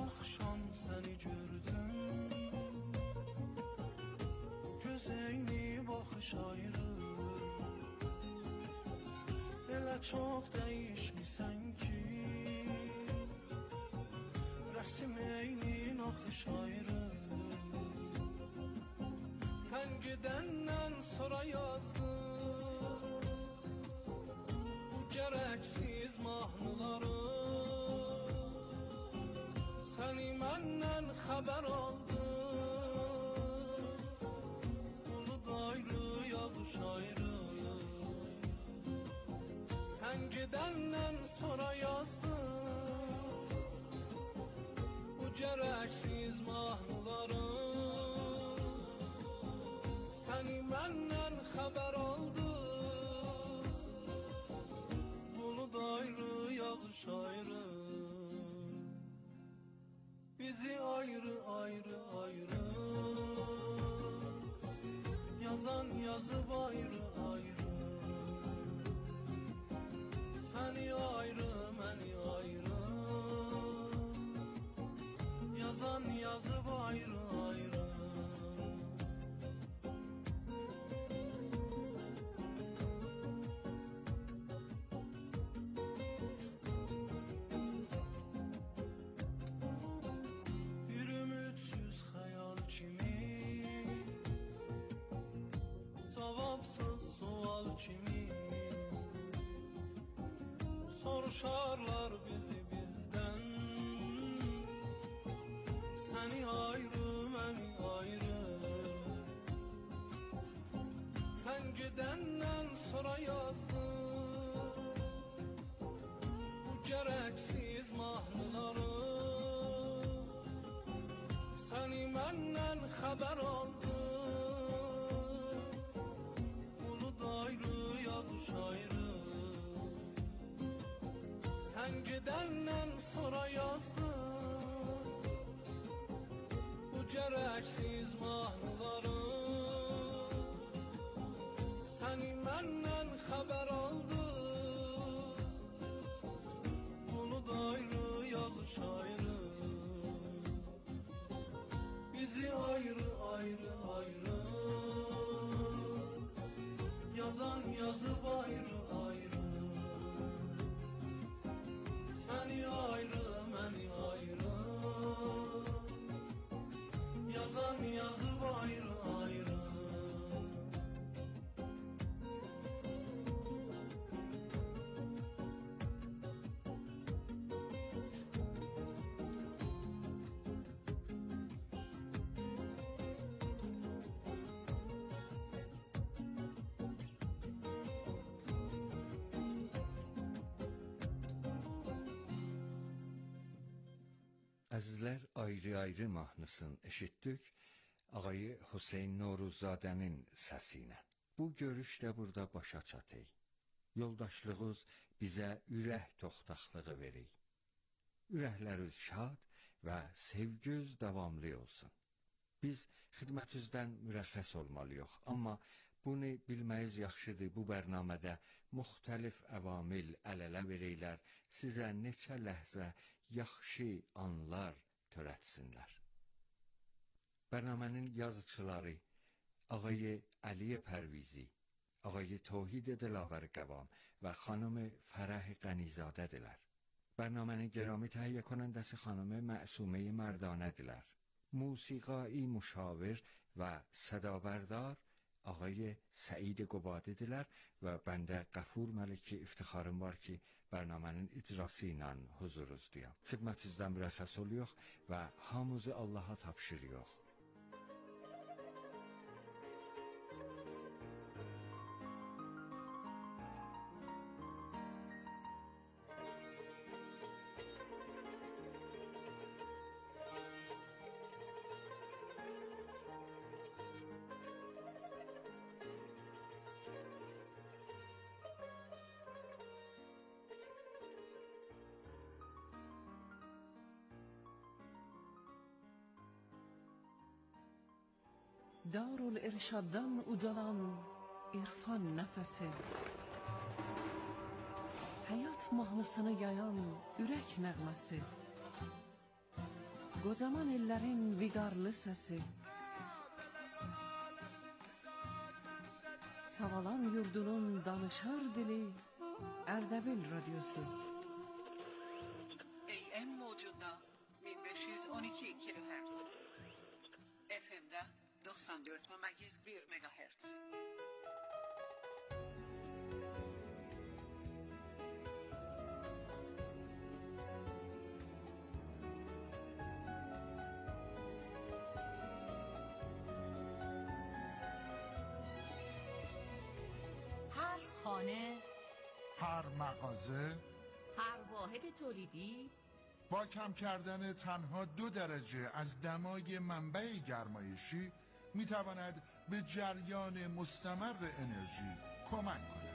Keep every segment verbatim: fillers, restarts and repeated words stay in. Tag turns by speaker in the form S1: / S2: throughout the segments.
S1: axşam səni gördüm, göz eyni baxış ayrı. Elə çox dəyişmisən ki, rəsm eyni naxış ayrı. Sən gedəndən sonra yazdım bu gərəksiz mahnıları. Səni məndən xəbər aldım, bulud ayrı, yağış ayrı. Sən gedəndən sonra yazdım bu gərəksiz mahnıları. Səni məndən xəbər aldım, bulud ayrı, yağış ayrı. Bizi ayrı ayrı ayrı yazan yazıb ayrı ayrı. Səni ayrı, məni ayrı yazan yazıb ayrı ayrı. Soruşarlar bizi bizden, seni ayrı, məni ayrı. Sen gidenden sonra yazdım bu gərəksiz mahnıları. Səni məndən xəbər aldım, bulud ayrı, yağış ayrı. Sen gidəndən sonra yazdım bu gərəksiz mahnıları. Səni məndən xəbər aldım, bulud ayrı, yağış ayrı. Bizi ayrı ayrı ayrı yazan yazıb ayrı ayrı. Səni ayrı, məni ayrı yazan yazıb ayrı ayrı.
S2: Əzizlər, ayrı-ayrı mahnısını eşitdik ağayı Hüseyn Noruzadənin səsi ilə. Bu görüş də burada başa çatır. Yoldaşlığınız bizə ürək toxtaqlığı verir. Ürəkləriniz şad və sevginiz davamlı olsun. Biz xidmətinizdən mürəxxəs olmalıyıq, amma bunu bilməyiz yaxşıdır. Bu bərnamədə müxtəlif əvamil əl-ələ verəylər, sizə neçə ləhzə yaxşı anlar törətsinlər. Bərnamənin yazıçıları ağayı Əliyə Pərvizi, ağayı Tohid Dilavər Qəvam və xanımı Fərəh Qənizadədirlər. Bərnamənin gərami təhiyyə konəndəsi xanımı Məsumə Mərdanədirlər. موسیقایی مشاور و صدابردار آقای سعید قباده‌دilər və bəndə Qəfur Məliki iftixarım var ki, bərnamənin icrası ilə huzuruzdayam. Xidmətinizdən mürəxxəs oluyor və hamımızı Allaha tapşırıyor.
S3: Darülirşaddan ucalan irfan nəfəsi, həyat mahnısını yayan ürək nəğməsi, Kocaman ellerin vigarlı sesi, Savalan yurdunun danışar dili, Erdebil Radyosu. A M موجunda bin beş yüz on iki kilohertz, F M'de doksan dört virgül bir megahertz.
S4: هر خانه،
S5: هر مغازه،
S4: هر واحد تولیدی
S5: با کم کردن تنها دو درجه از دمای منبع گرمایشی میتواند به جریان مستمر انرژی کمک کند.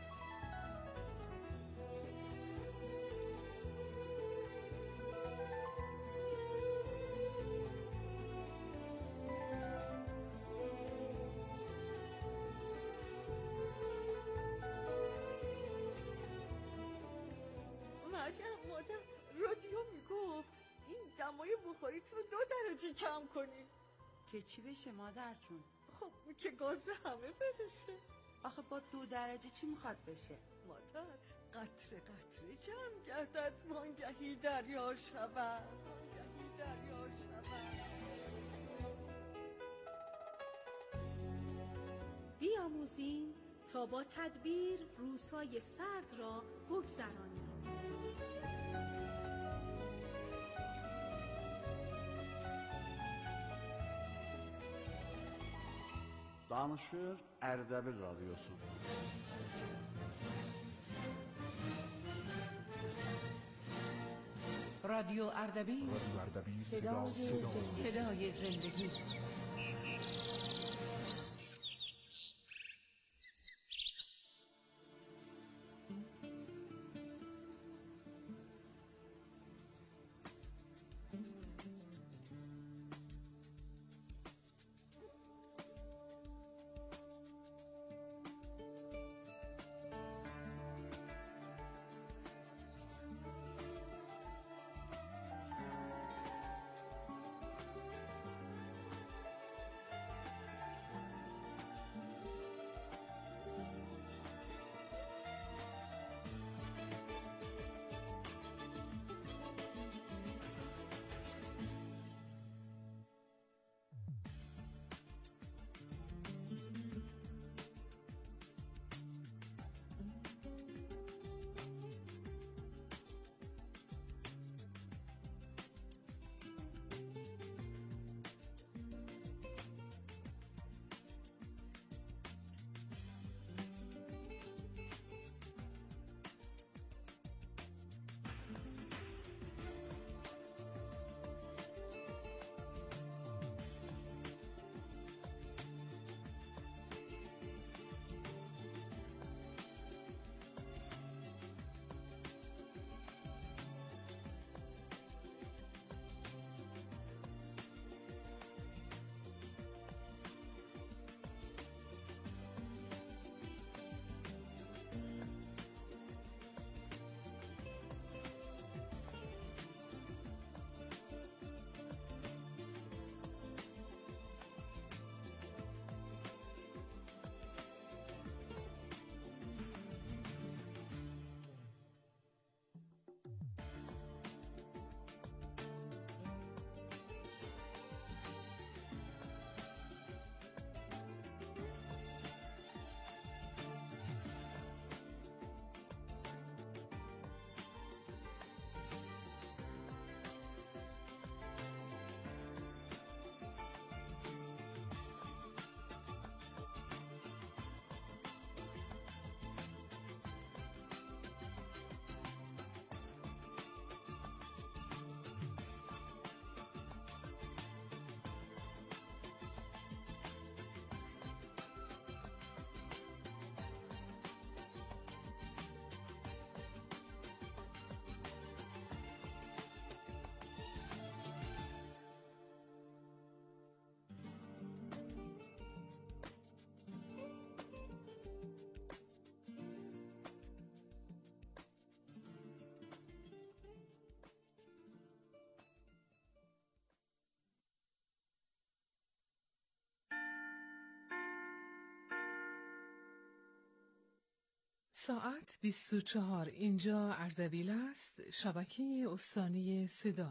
S6: مریم مادر رادیو میگفت این دمای بخاریتون رو دو درجه کم کنین.
S7: که چی بشه مادر جون؟
S6: خب که گاز به همه برسه.
S7: آخه با دو درجه چی میخواد بشه؟
S6: مادر قطره قطره جمع گردد وانگهی دریا شود، وانگهی دریا شود.
S8: بیاموزیم تا با تدبیر روزهای سرد را بگذرانیم.
S9: Danışır Erdebil Radyosu.
S3: رادیو اردبیل، صدای زندگی. صدای زندگی.
S10: ساعت بیست و چهار. اینجا اردبیل است، شبکه استانی صدا.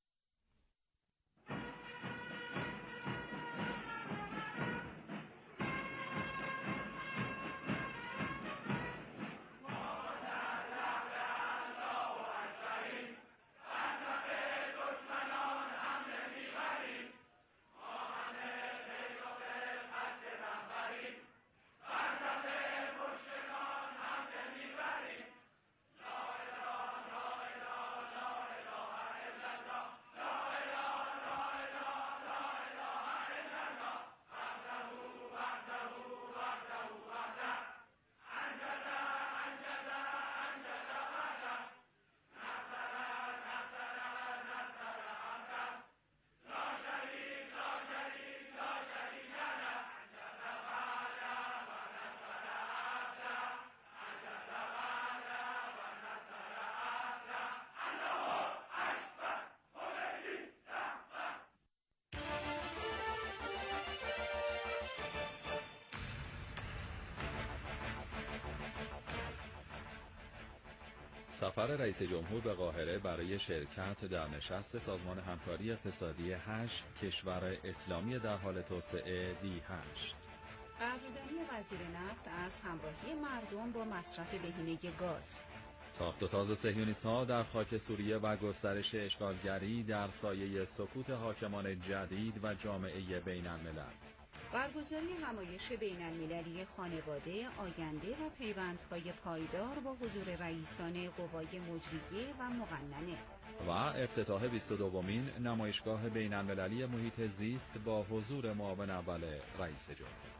S11: سفر رئیس جمهور به قاهره برای شرکت در نشست سازمان همکاری اقتصادی هشت کشور اسلامی در حال توسعه دی هشت.
S12: قدردانی وزیر نفت از همراهی مردم با مصرف بهینه گاز.
S11: تاخت و تاز صهیونیست‌ها در خاک سوریه و گسترش اشغالگری در سایه سکوت حاکمان جدید و جامعه بین الملل.
S12: برگزاری همایش بین المللی خانواده، آینده و پیوندهای پایدار با حضور رئیسان قوای مجریه و مقننه.
S11: و افتتاح بیست و دومین نمایشگاه بین المللی محیط زیست با حضور معاون اول رئیس جمهور.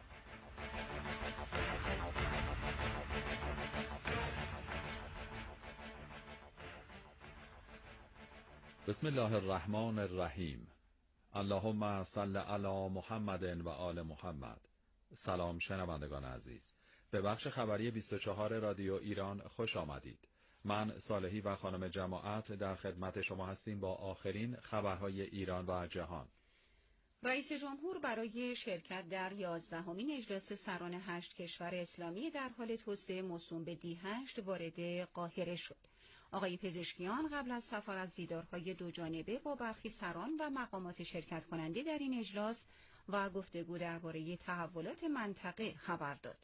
S11: بسم الله الرحمن الرحیم. اللهم صل علی محمد و آل محمد. سلام شنوندگان عزیز، به بخش خبری بیست و چهار رادیو ایران خوش آمدید. من صالحی و خانم جماعت در خدمت شما هستیم با آخرین خبرهای ایران و جهان.
S12: رئیس جمهور برای شرکت در یازدهمین اجلاس سران هشت کشور اسلامی در حال توسعه موسوم به دی هشت وارد قاهره شد. آقای پزشکیان قبل از سفر از دیدارهای دو جانبه با برخی سران و مقامات شرکت کننده در این اجلاس و گفتگو درباره تحولات منطقه خبر داد.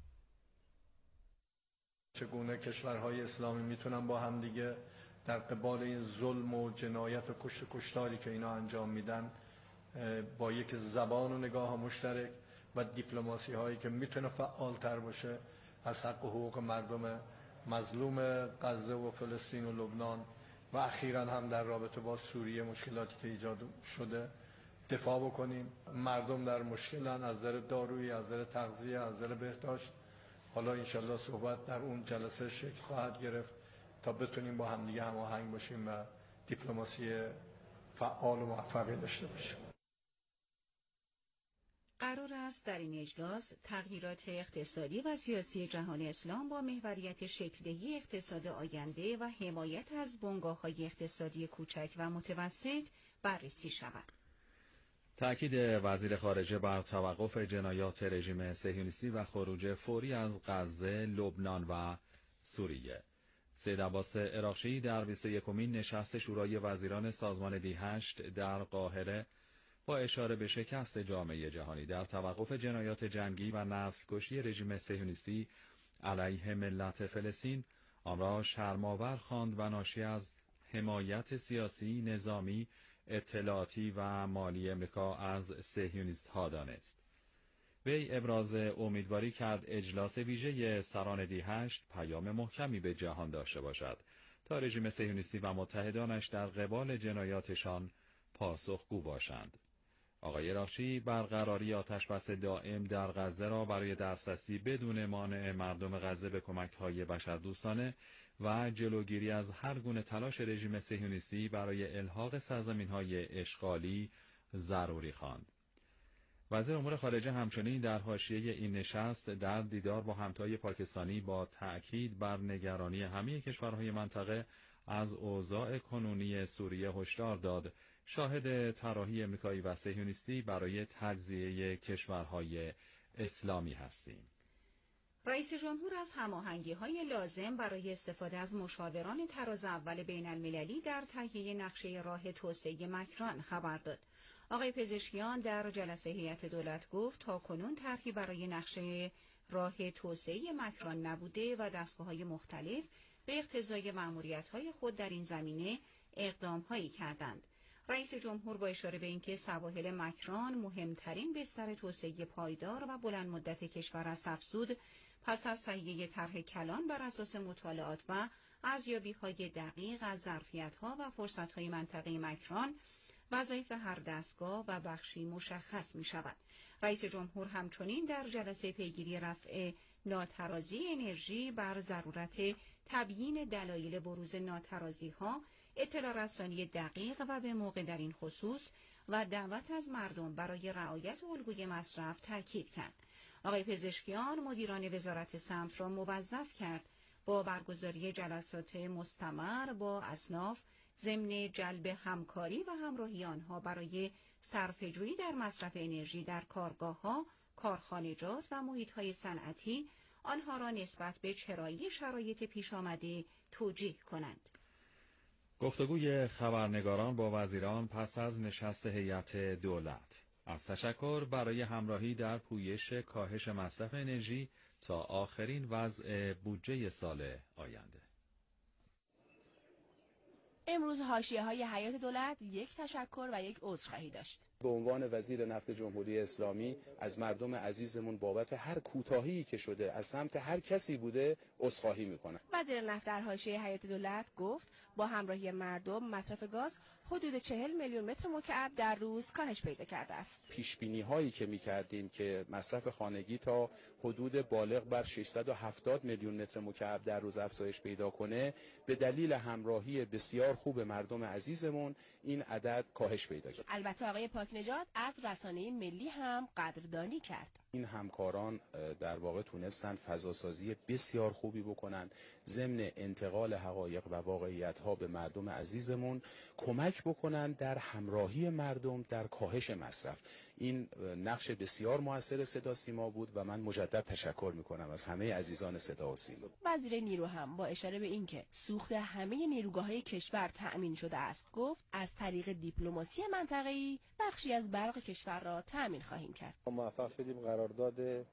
S13: چگونه کشورهای اسلامی میتونن با هم دیگه در قبال این ظلم و جنایت و کشت کشتاری که اینا انجام میدن با یک زبان و نگاه مشترک و دیپلماسی هایی که میتونه فعالتر باشه از حق و حقوق مردم مظلوم غزه و فلسطین و لبنان و اخیراً هم در رابطه با سوریه مشکلاتی که ایجاد شده دفاع بکنیم. مردم در مشکلن از نظر دارویی، از نظر تغذیه، از نظر بهداشت. حالا انشالله صحبت در اون جلسه شکل خواهد گرفت تا بتونیم با همدیگه هماهنگ باشیم و دیپلماسی فعال و موفقی داشته باشیم.
S12: قرار است در این اجلاس تغییرات اقتصادی و سیاسی جهان اسلام با محوریت شکل‌دهی اقتصاد آینده و حمایت از بنگاه‌های اقتصادی کوچک و متوسط بررسی شود.
S11: تأکید وزیر خارجه بر توقف جنایات رژیم صهیونیستی و خروج فوری از غزه، لبنان و سوریه. سید عباس عراقچی در بیست و یکمین نشست شورای وزیران سازمان دی هشت در قاهره با اشاره به شکست جامعه جهانی در توقف جنایات جنگی و نسل‌کشی رژیم صهیونیستی علیه ملت فلسطین آن را شرم‌آور خواند و ناشی از حمایت سیاسی، نظامی، اطلاعاتی و مالی امریکا از صهیونیست‌ها دانست. وی ابراز امیدواری کرد اجلاس ویژه سران دی هشت پیام محکمی به جهان داشته باشد تا رژیم صهیونیستی و متحدانش در قبال جنایاتشان پاسخگو باشند. آقای عراقچی برقراری آتشبس دائم در غزه را برای دسترسی بدون مانع مردم غزه به کمک‌های بشردوستانه و جلوگیری از هر گونه تلاش رژیم صهیونیستی برای الحاق سرزمین‌های اشغالی ضروری خواند. وزیر امور خارجه همچنین در حاشیه این نشست در دیدار با همتای پاکستانی با تأکید بر نگرانی همه کشورهای منطقه از اوضاع کنونی سوریه هشدار داد شاهد طراحی امریکایی و صهیونیستی برای تجزیه کشورهای اسلامی هستیم.
S12: رئیس جمهور از هماهنگی‌های لازم برای استفاده از مشاوران تراز اول بین المللی در تهیه نقشه راه توسعه مکران خبر داد. آقای پزشکیان در جلسه هیئت دولت گفت تاکنون طرحی برای نقشه راه توسعه مکران نبوده و دستگاه‌های مختلف به اقتضای مأموریت‌های خود در این زمینه اقدام‌هایی کردند. رئیس جمهور با اشاره به اینکه سواحل مکران مهمترین بستر توسعه پایدار و بلند مدت کشور است افزود، پس از تهیه طرح کلان بر اساس مطالعات و ارزیابی‌های دقیق از ظرفیت‌ها و فرصت‌های منطقه مکران، وظایف هر دستگاه و بخشی مشخص می‌شود. رئیس جمهور همچنین در جلسه پیگیری رفع ناترازی انرژی بر ضرورت تبیین دلایل بروز ناترازی‌ها، اطلاع رسانی دقیق و به موقع در این خصوص و دعوت از مردم برای رعایت الگوی مصرف تاکید کرد. آقای پزشکیان مدیران وزارت سمت را موظف کرد با برگزاری جلسات مستمر با اصناف ضمن جلب همکاری و همراهی آنها برای صرفه‌جویی در مصرف انرژی در کارگاه‌ها، کارخانجات و محیط‌های صنعتی آنها را نسبت به چرایی شرایط پیش آمده توجیه کنند.
S11: گفتگوی خبرنگاران با وزیران پس از نشست هیئت دولت. از تشکر برای همراهی در پویش کاهش مصرف انرژی تا آخرین وضع بودجه سال آینده.
S14: امروز حاشیه‌های هیئت دولت یک تشکر و یک عذرخواهی داشت.
S15: به عنوان وزیر نفت جمهوری اسلامی از مردم عزیزمون بابت هر کوتاهی که شده از سمت هر کسی بوده عذرخواهی میکنم.
S14: وزیر نفت در حاشیه هیئت دولت گفت با همراهی مردم مصرف گاز حدود چهل میلیون متر مکعب در روز کاهش پیدا کرده است.
S15: پیش بینی هایی که میکردیم که مصرف خانگی تا حدود بالغ بر ششصد و هفتاد میلیون متر مکعب در روز افزایش پیدا کنه، به دلیل همراهی بسیار خوب مردم عزیزمون این عدد کاهش پیدا کرد.
S14: البته آقای پاکنژاد از رسانه ملی هم قدردانی کرد.
S15: این همکاران در واقع تونستن فضاسازی بسیار خوبی بکنن، ضمن انتقال حقایق و واقعیت‌ها به مردم عزیزمون کمک بکنن در همراهی مردم در کاهش مصرف. این نقش بسیار موثر صدا سیما بود و من مجدد تشکر میکنم از همه عزیزان صدا و سیما.
S14: وزیر نیرو هم با اشاره به اینکه سوخت همه نیروگاه‌های کشور تأمین شده است گفت از طریق دیپلماسی منطقه‌ای بخشی از برق کشور را تأمین خواهیم کرد.
S16: موفق شدیم قرارداد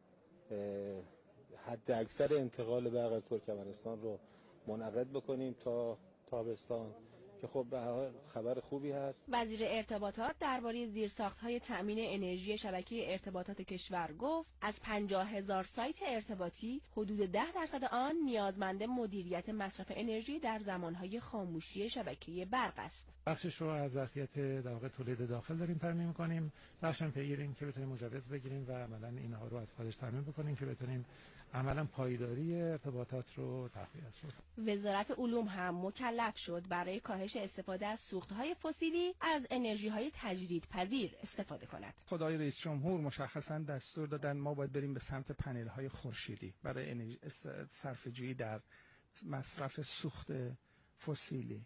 S16: حد اکثر انتقال برق از ترکمنستان رو منعقد بکنیم تا تابستان که خب به هر حال خبر خوبی هست.
S14: وزیر ارتباطات درباره زیرساخت‌های تأمین انرژی شبکه ارتباطات کشور گفت از پنجاه هزار سایت ارتباطی حدود ده درصد آن نیازمند مدیریت مصرف انرژی در زمانهای خاموشی شبکه برق است.
S17: بخشش رو از ظرفیت در واقع تولید داخل داریم تامین می‌کنیم، بخشم پیگیریم که بتونیم مجوز بگیریم و عملاً اینها رو از خارج تامین بکنیم که بتونیم عملاً پایداری ارتباطات رو تقویت کنیم.
S14: وزارت علوم هم مکلف شد برای کاهش استفاده از سوختهای فسیلی از انرژی‌های تجدیدپذیر استفاده کند.
S18: خدای رئیس جمهور مشخصاً دستور دادن ما باید بریم به سمت پنل‌های خورشیدی برای انرژی صرفه‌جویی در مصرف سوخت فسیلی.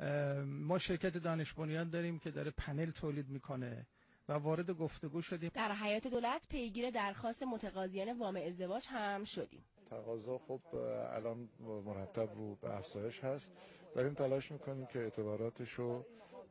S18: ما شرکت دانش بنیان داریم که داره پنل تولید میکنه و وارد گفتگو شدیم.
S14: در هیئت دولت پیگیر درخواست متقاضیان وام ازدواج هم شدیم.
S19: تقاضا خب الان مرتب رو به افزایش هست. داریم تلاش میکنیم که اعتباراتش رو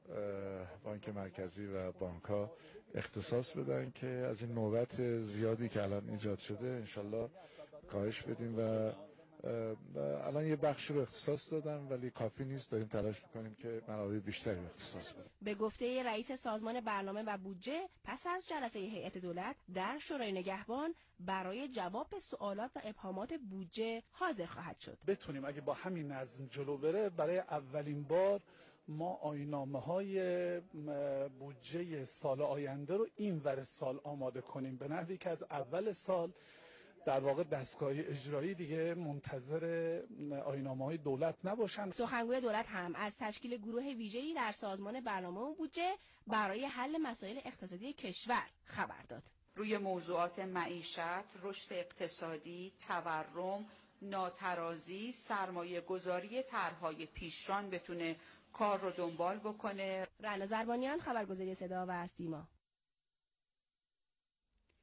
S19: بانک مرکزی و بانک ها اختصاص بدن که از این نوبت زیادی که الان ایجاد شده انشالله کاهش بدیم و الان یه بخشی رو اختصاص دادن ولی کافی نیست. داریم تلاش میکنیم که منابع بیشتری رو اختصاص بدیم.
S14: به گفته رئیس سازمان برنامه و بودجه پس از جلسه هیئت دولت در شورای نگهبان برای جواب به سوالات و ابهامات بودجه حاضر خواهد شد.
S20: بتونیم اگه با همین نظم جلو بره برای اولین بار ما آیین‌نامه‌های بودجه سال آینده رو این ور سال آماده کنیم به نحوی که از اول سال در واقع دستگاه اجرایی دیگه منتظر آیین‌نامه‌های دولت نباشن.
S14: سخنگوی دولت هم از تشکیل گروه ویژه‌ای در سازمان برنامه و بودجه برای حل مسائل اقتصادی کشور خبر داد.
S21: روی موضوعات معیشت، رشد اقتصادی، تورم، ناترازی، سرمایه گذاری طرح‌های پیشران بتونه کار رو دنبال بکنه.
S14: رنا زربانیان، خبرگزاری صدا و سیما.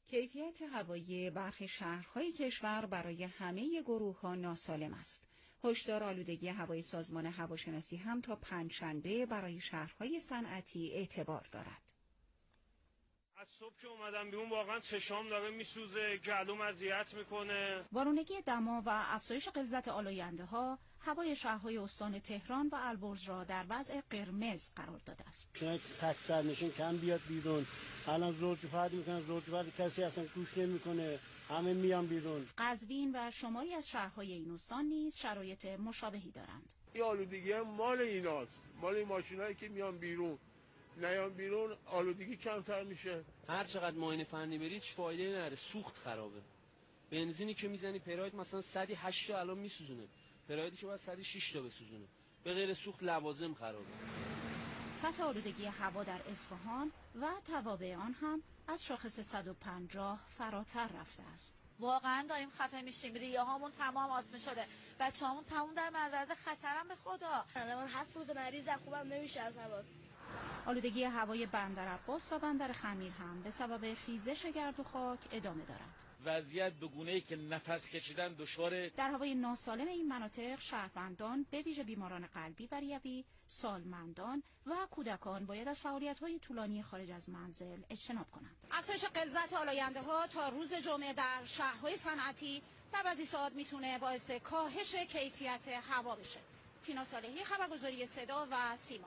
S12: کیفیت هوایی برخی شهرهای کشور برای همه گروه‌ها ناسالم است. هشدار آلودگی هوای سازمان هواشناسی هم تا پنجشنبه برای شهرهای صنعتی اعتبار دارد.
S1: از صبح که اومدم بیرون واقعا چشام داره میسوزه، گلوم اذیت میکنه.
S12: وارونگی دما و افزایش غلظت آلاینده ها هوای شهرهای استان تهران و البرز را در وضع قرمز قرار داده است.
S22: چون تک سرنشین کم بیاد بیرون، الان زوج فرد میکنن، زوج فرد کسی اصلا گوش نمیکنه، همه میان بیرون.
S12: قزوین و شماری از شهرهای این استان نیز شرایط مشابهی دارند.
S23: این آلودگی مال ایناست، مال این ماشینایی که میان بیرون. نیام بیرون آلودگی کمتر میشه.
S24: هر چقدر معاینه فنی برید هیچ فایده نداره، سوخت خرابه. بنزینی که میزنی پراید مثلا صد و هشت تا الان میسوزونه، پرایدی که باید صد و شش تا بسوزونه، به غیر سوخت لوازم خرابه.
S12: سطح آلودگی هوا در اصفهان و توابع آن هم از شاخص صد و پنجاه فراتر رفته است.
S25: واقعا داریم خفه میشیم، ریه هامون تمام آسمه شده، بچه هامون تمام در معرض خطرم. به خدا
S26: من هفت روز مریضم، خوبم نمیشه از حواس.
S12: آلودگی هوای بندر عباس و بندر خمیر هم به سبب خیزش گرد و خاک ادامه دارد.
S27: وضعیت به گونه‌ای که نفس کشیدن دشواره.
S12: در هوای ناسالم این مناطق شهروندان به ویژه بیماران قلبی و ریوی، سالمندان و کودکان باید از فعالیت‌های طولانی خارج از منزل اجتناب کنند. افزایش غلظت آلاینده‌ها تا روز جمعه در شهرهای صنعتی در بعضی ساعات میتونه باعث کاهش کیفیت هوا بشه. تینا صالحی، خبرگزاری صدا و سیما.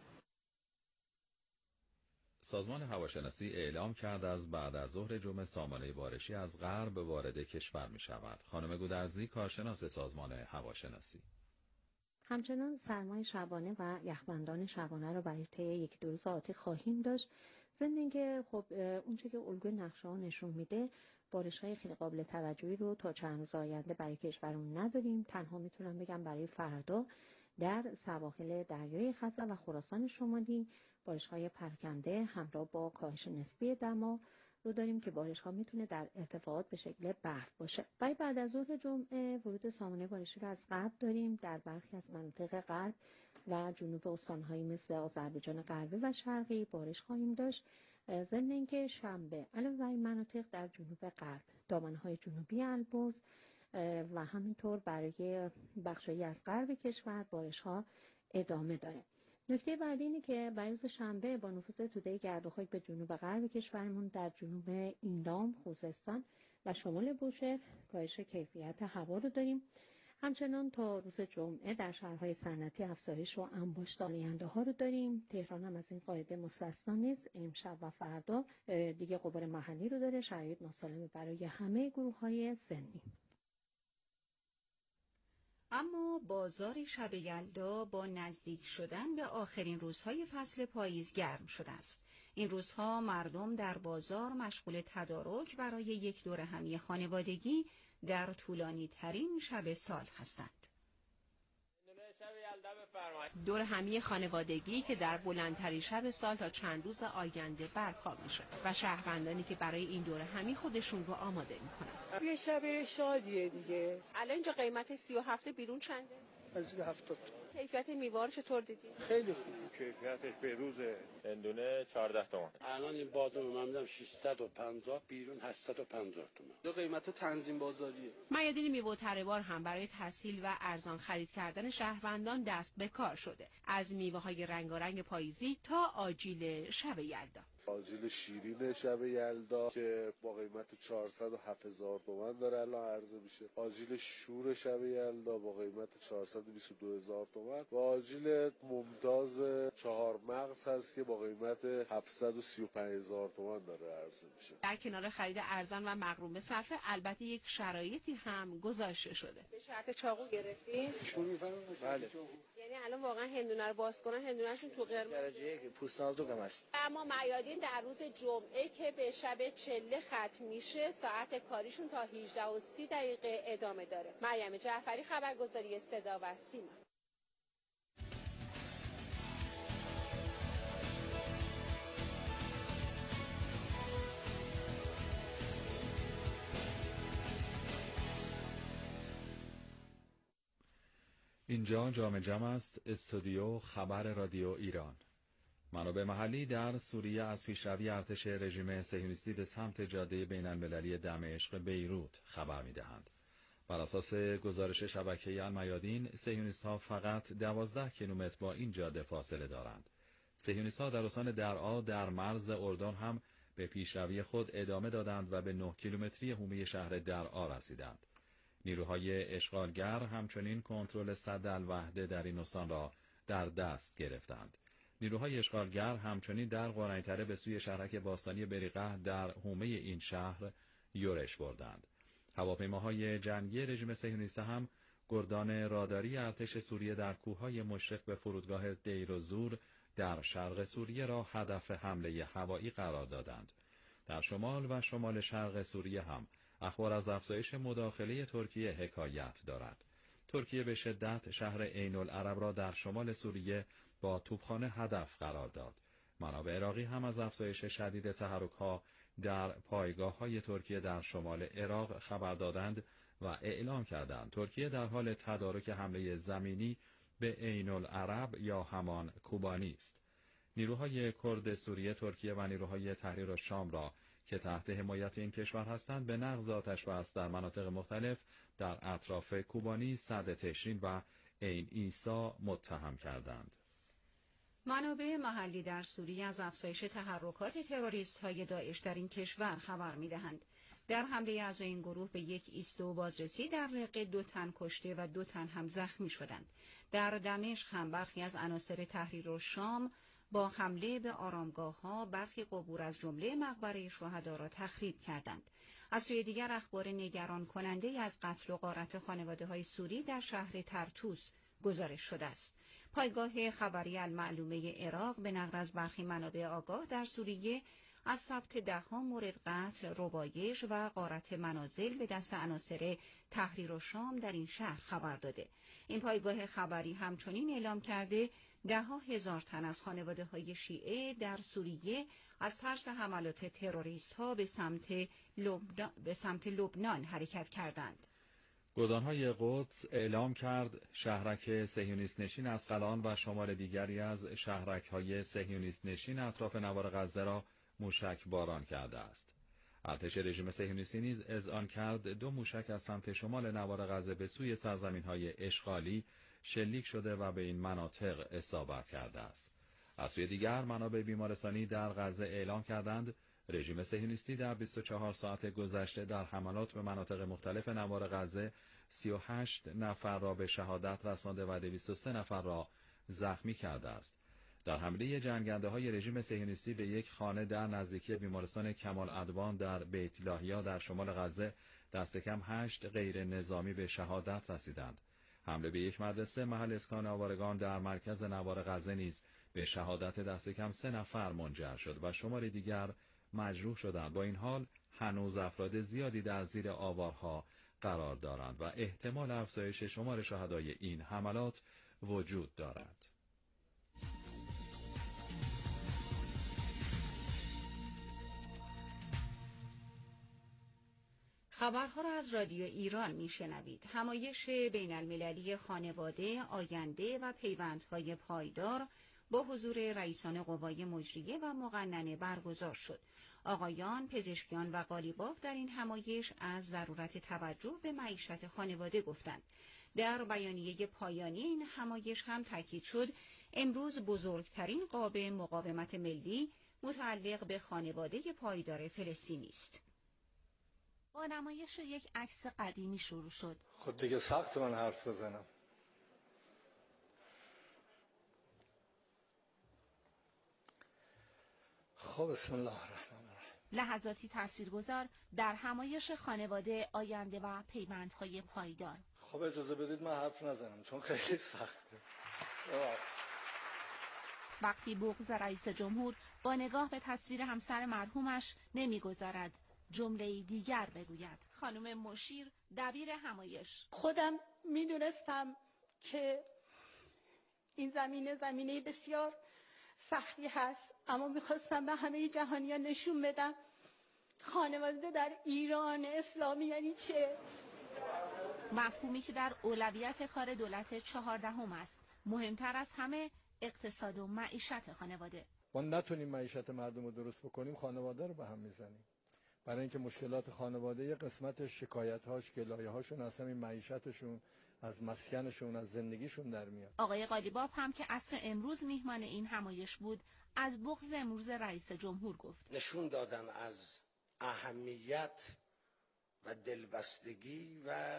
S11: سازمان هواشناسی اعلام کرد از بعد از ظهر جمعه سامانه بارشی از غرب وارد کشور می شود. خانم گودرزی، کارشناس سازمان هواشناسی:
S28: همچنان سرمای شبانه و یخبندان شبانه رو برای طی یک دو روز آتی خواهیم داشت. ضمن اینکه خب اونچه که الگوی نقشه ها نشون میده بارش‌های خیلی قابل توجهی رو تا چند روز آینده برای کشورمون نداریم. تنها میتونم بگم برای فردا در سواحل دریای خزر و خراسان شمالی بارش‌های پراکنده همراه با کاهش نسبی دما رو داریم که بارش‌ها میتونه در ارتفاعات به شکل برف باشه. برای بعد از ظهر جمعه ورود سامانه بارشی رو از غرب داریم. در برخی از مناطق غرب و جنوب استان‌هایی مثل آذربایجان غربی و شرقی بارش خواهیم داشت. ضمن اینکه شنبه علاوه بر این مناطق در جنوب غرب، دامنه‌های جنوبی البرز و همینطور برای بخشایی از غرب کشور بارش‌ها ادامه داره. نکته بعدی اینه که برای روز شنبه با نفوذ توده گرد و خاک به جنوب غرب کشورمون در جنوب ایلام، خوزستان و شمال بوشهر کاهش کیفیت هوا رو داریم. همچنان تا روز جمعه در شهرهای صنعتی افزایش و انباشت آلاینده ها رو داریم. تهران هم از این قاعده مستثنا نیست. امشب و فردا دیگه غبار محلی رو داره. شرایط ناسالم برای همه گروه‌های سنی.
S12: اما بازار شب یلدا با نزدیک شدن به آخرین روزهای فصل پاییز گرم شده است. این روزها مردم در بازار مشغول تدارک برای یک دور همی خانوادگی در طولانی ترین شب سال هستند.
S14: دور همی خانوادگی که در بلندترین شب سال تا چند روز آینده برپا میشه و شهروندانی که برای این دور همی خودشون رو آماده میکنن.
S29: یه شب شادیه دیگه.
S14: الان اینجا قیمت سی و هفت بیرون چنده؟
S29: از هفتاد.
S14: کیفیت میوار چطور دیدی؟
S29: خیلی خوب.
S30: کیفیتش بهروز اندونه چهارده تومن.
S29: الان این بادام من میدم ششصد و پنجاه، بیرون هشتصد و پنجاه تومن. دو قیمت تنظیم بازاریه.
S14: میادین میوه و تره‌بار هم برای تسهیل و ارزان خرید کردن شهروندان دست به کار شده. از میوه‌های رنگارنگ پاییزی تا آجیل شب یلدا.
S31: آجیل شیرین شب یلدا که با قیمت چهارصد و هفت هزار تومان داره الان عرضه میشه. آجیل شور شب یلدا با قیمت چهارصد و بیست و دو هزار تومان و آجیل ممتاز چهار مغز هست که با قیمت هفتصد و سی و پنج هزار تومان داره عرضه میشه.
S14: در کنار خرید ارزان و مغروم به صرفه البته یک شرایطی هم گذاشته شده.
S29: به شرط چاقو گرفتین؟ چون میفهمید؟ بله.
S14: یعنی الان واقعا هندونه رو باز کنن هندونهشون تو قرمز
S29: درجه که پوست نازکم است.
S14: اما میادین در روز جمعه که به شب چله ختم میشه ساعت کاریشون تا هجده و سی دقیقه ادامه داره. مریم جعفری، خبرگزاری صدا و سیما.
S11: اینجا جام جم است، استودیو خبر رادیو ایران. منابع محلی در سوریه از پیشروی ارتش رژیم صهیونیستی به سمت جاده بین‌المللی دمشق بیروت خبر می‌دهند. بر اساس گزارش شبکه المیادین، صهیونیست‌ها فقط دوازده کیلومتر با این جاده فاصله دارند. صهیونیست‌ها در استان درعا در مرز اردن هم به پیشروی خود ادامه دادند و به نه کیلومتری حومه شهر درعا رسیدند. نیروهای اشغالگر همچنین کنترل سد الوحده در این استان را در دست گرفتند. نیروهای اشغالگر همچنین در قرنی‌تره به سوی شهرک باستانی بریقه در حومه این شهر یورش بردند. هواپیماهای جنگی رژیم صهیونیست هم گردان راداری ارتش سوریه در کوههای مشرف به فرودگاه دیرالزور در شرق سوریه را هدف حمله هوایی قرار دادند. در شمال و شمال شرق سوریه هم اخبار از افزایش مداخله ترکیه حکایت دارد. ترکیه به شدت شهر عین العرب را در شمال سوریه با توپخانه هدف قرار داد. منابع عراقی هم از افزایش شدید تحرک‌ها در پایگاه‌های ترکیه در شمال عراق خبر دادند و اعلام کردند ترکیه در حال تدارک حمله زمینی به عین العرب یا همان کوبانی است. نیروهای کرد سوریه، ترکیه و نیروهای تحریر الشام را که تحت حمایت این کشور هستند به نقض آتش‌بس در مناطق مختلف در اطراف کوبانی، سد تشرین و عین عیسی متهم کردند.
S12: منابع محلی در سوریه از افزایش تحرکات تروریست‌های داعش در این کشور خبر می‌دهند. در حمله اعضای این گروه به یک ایستگاه بازرسی در رقه دو تن کشته و دو تن هم زخمی شدند. در دمشق هم برخی از عناصر تحریر الشام با حمله به آرامگاه‌ها برخی قبور از جمله مقبره شهدا را تخریب کردند. از سوی دیگر اخبار نگران کننده از قتل و غارت خانواده‌های سوری در شهر ترتوس گزارش شده است. پایگاه خبری المعلومه عراق به نقل از برخی منابع آگاه در سوریه از ثبت ده‌ها مورد قتل، ربایش و غارت منازل به دست عناصر تحریر الشام در این شهر خبر داده. این پایگاه خبری همچنین اعلام کرده ده‌ها هزار تن از خانواده‌های شیعه در سوریه از ترس حملات تروریست‌ها به سمت لبنان به سمت لبنان حرکت کردند.
S11: گردانهای قدس اعلام کرد شهرک صهیونیست نشین اسقلان و شمال دیگری از شهرک‌های صهیونیست نشین اطراف نوار غزه را موشک باران کرده است. ارتش رژیم صهیونیستی نیز اذعان کرد دو موشک از سمت شمال نوار غزه به سوی سرزمین‌های اشغالی شلیک شده و به این مناطق اصابت کرده است. از سوی دیگر منابع بیمارستانی در غزه اعلام کردند رژیم صهیونیستی در بیست و چهار ساعت گذشته در حملات به مناطق مختلف نوار غزه سی و هشت نفر را به شهادت رسانده و دویست و سه نفر را زخمی کرده است. در حمله جنگنده‌های رژیم صهیونیستی به یک خانه در نزدیکی بیمارستان کمال ادوان در بیت لاهیا در شمال غزه دست کم هشت غیر نظامی به شهادت رسیدند. حمله به یک مدرسه محل اسکان آوارگان در مرکز نوار غزه نیز به شهادت دست کم سه نفر منجر شد و شمار دیگر مجروح شدند. با این حال هنوز افراد زیادی در زیر آوارها قرار دارند و احتمال افزایش شمار شهدای این حملات وجود دارد.
S12: خبرها را از رادیو ایران میشنوید. همایش بین المللی خانواده، آینده و پیوندهای پایدار با حضور رئیسان قوای مجریه و مقننه برگزار شد. آقایان، پزشکیان و قالیباف در این همایش از ضرورت توجه به معیشت خانواده گفتند. در بیانیه پایانی این همایش هم تاکید شد امروز بزرگترین قاب مقاومت ملی متعلق به خانواده پایدار فلسطینی است.
S2: با نمایش یک عکس قدیمی شروع شد.
S3: خود دیگه سخت من حرف بزنم. خب بسم الله الرحمن الرحیم.
S2: لحظاتی تاثیرگذار در همایش خانواده، آینده و پیوندهای پایدار.
S3: خب اجازه بدید من حرف نزنم چون خیلی سخته.
S2: وقتی بغض رئیس جمهور با نگاه به تصویر همسر مرحومش نمیگذارد جمله دیگر بگوید. خانم مشیر دبیر همایش:
S26: خودم میدونستم که این زمینه زمینه بسیار سختی هست، اما میخواستم به همه جهانیان نشون بدم خانواده در ایران اسلامی یعنی چه.
S2: مفهومی که در اولویت کار دولت چهاردهم است، مهمتر از همه اقتصاد و معیشت خانواده.
S3: ما نتونیم معیشت مردم رو درست بکنیم، خانواده رو به هم میزنیم. برای اینکه مشکلات خانواده یه قسمت شکایت‌هاش، گلایه‌هاشون از همین معیشتشون، از مسکنشون، از زندگیشون در میاد.
S2: آقای قالیباف هم که عصر امروز میهمان این همایش بود، از بغض امروز رئیس جمهور گفت.
S29: نشون دادن از اهمیت و دلبستگی و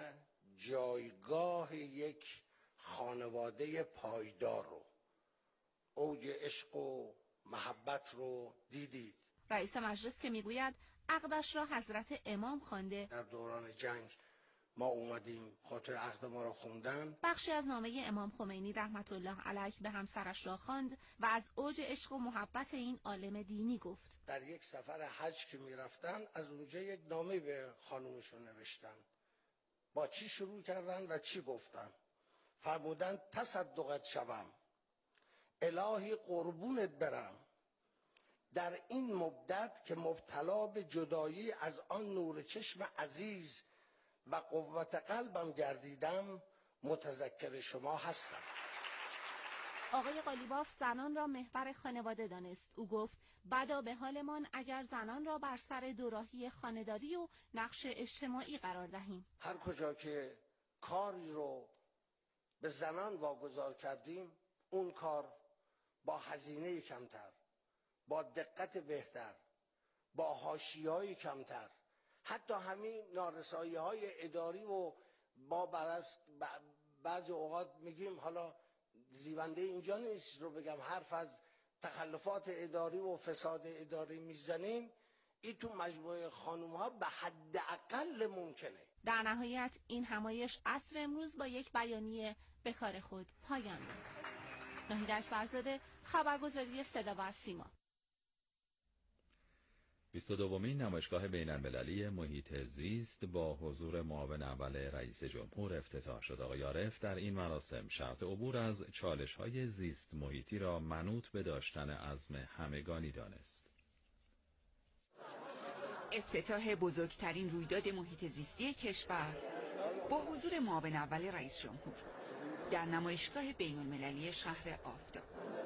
S29: جایگاه یک خانواده پایدار رو، اوج عشق و محبت رو دیدید.
S2: رئیس مجلس که میگوید عقدش را حضرت امام خوانده.
S29: در دوران جنگ ما اومدیم خاطر عقد ما رو خوندن.
S2: بخشی از نامه امام خمینی رحمت الله علیه به همسرش را خواند و از اوج عشق و محبت این عالم دینی گفت.
S29: در یک سفر حج که میرفتن از اونجا یک نامه به خانومشون نوشتن. با چی شروع کردن و چی گفتن؟ فرمودن تصدقت شوم، الهی قربونت برم، در این مدت که مبتلا به جدایی از آن نور چشم عزیز و قوت قلبم گردیدم متذکر شما هستم.
S2: آقای قالیباف زنان را محور خانواده دانست. او گفت بدا به حالمان اگر زنان را بر سر دوراهی خانه‌داری و نقش اجتماعی قرار دهیم.
S29: هر کجا که کاری رو به زنان واگذار کردیم، اون کار با هزینه کمتر، با دقت بهتر، با حاشیه‌های کمتر، حتی همین نارسایی‌های اداری و ما برای بعضی اوقات میگیم، حالا زیونده اینجا نیست رو بگم، حرف از تخلفات اداری و فساد اداری میزنیم، این تو مجموعه خانوم‌ها به حد اقل ممکنه.
S2: در نهایت این همایش عصر امروز با یک بیانیه به کار خود پایان یافت. ناهید اکبرزاده، خبرگزاری صدا و سیما.
S11: بیست و دومین نمایشگاه بین‌المللی محیط زیست با حضور معاون اول رئیس جمهور افتتاح شد. آقای عارف در این مراسم شرط عبور از چالش‌های زیست محیطی را منوط به داشتن عزم همگانی دانست.
S4: افتتاح بزرگترین رویداد محیط زیستی کشور با حضور معاون اول رئیس جمهور در نمایشگاه بین‌المللی شهر آفتاب،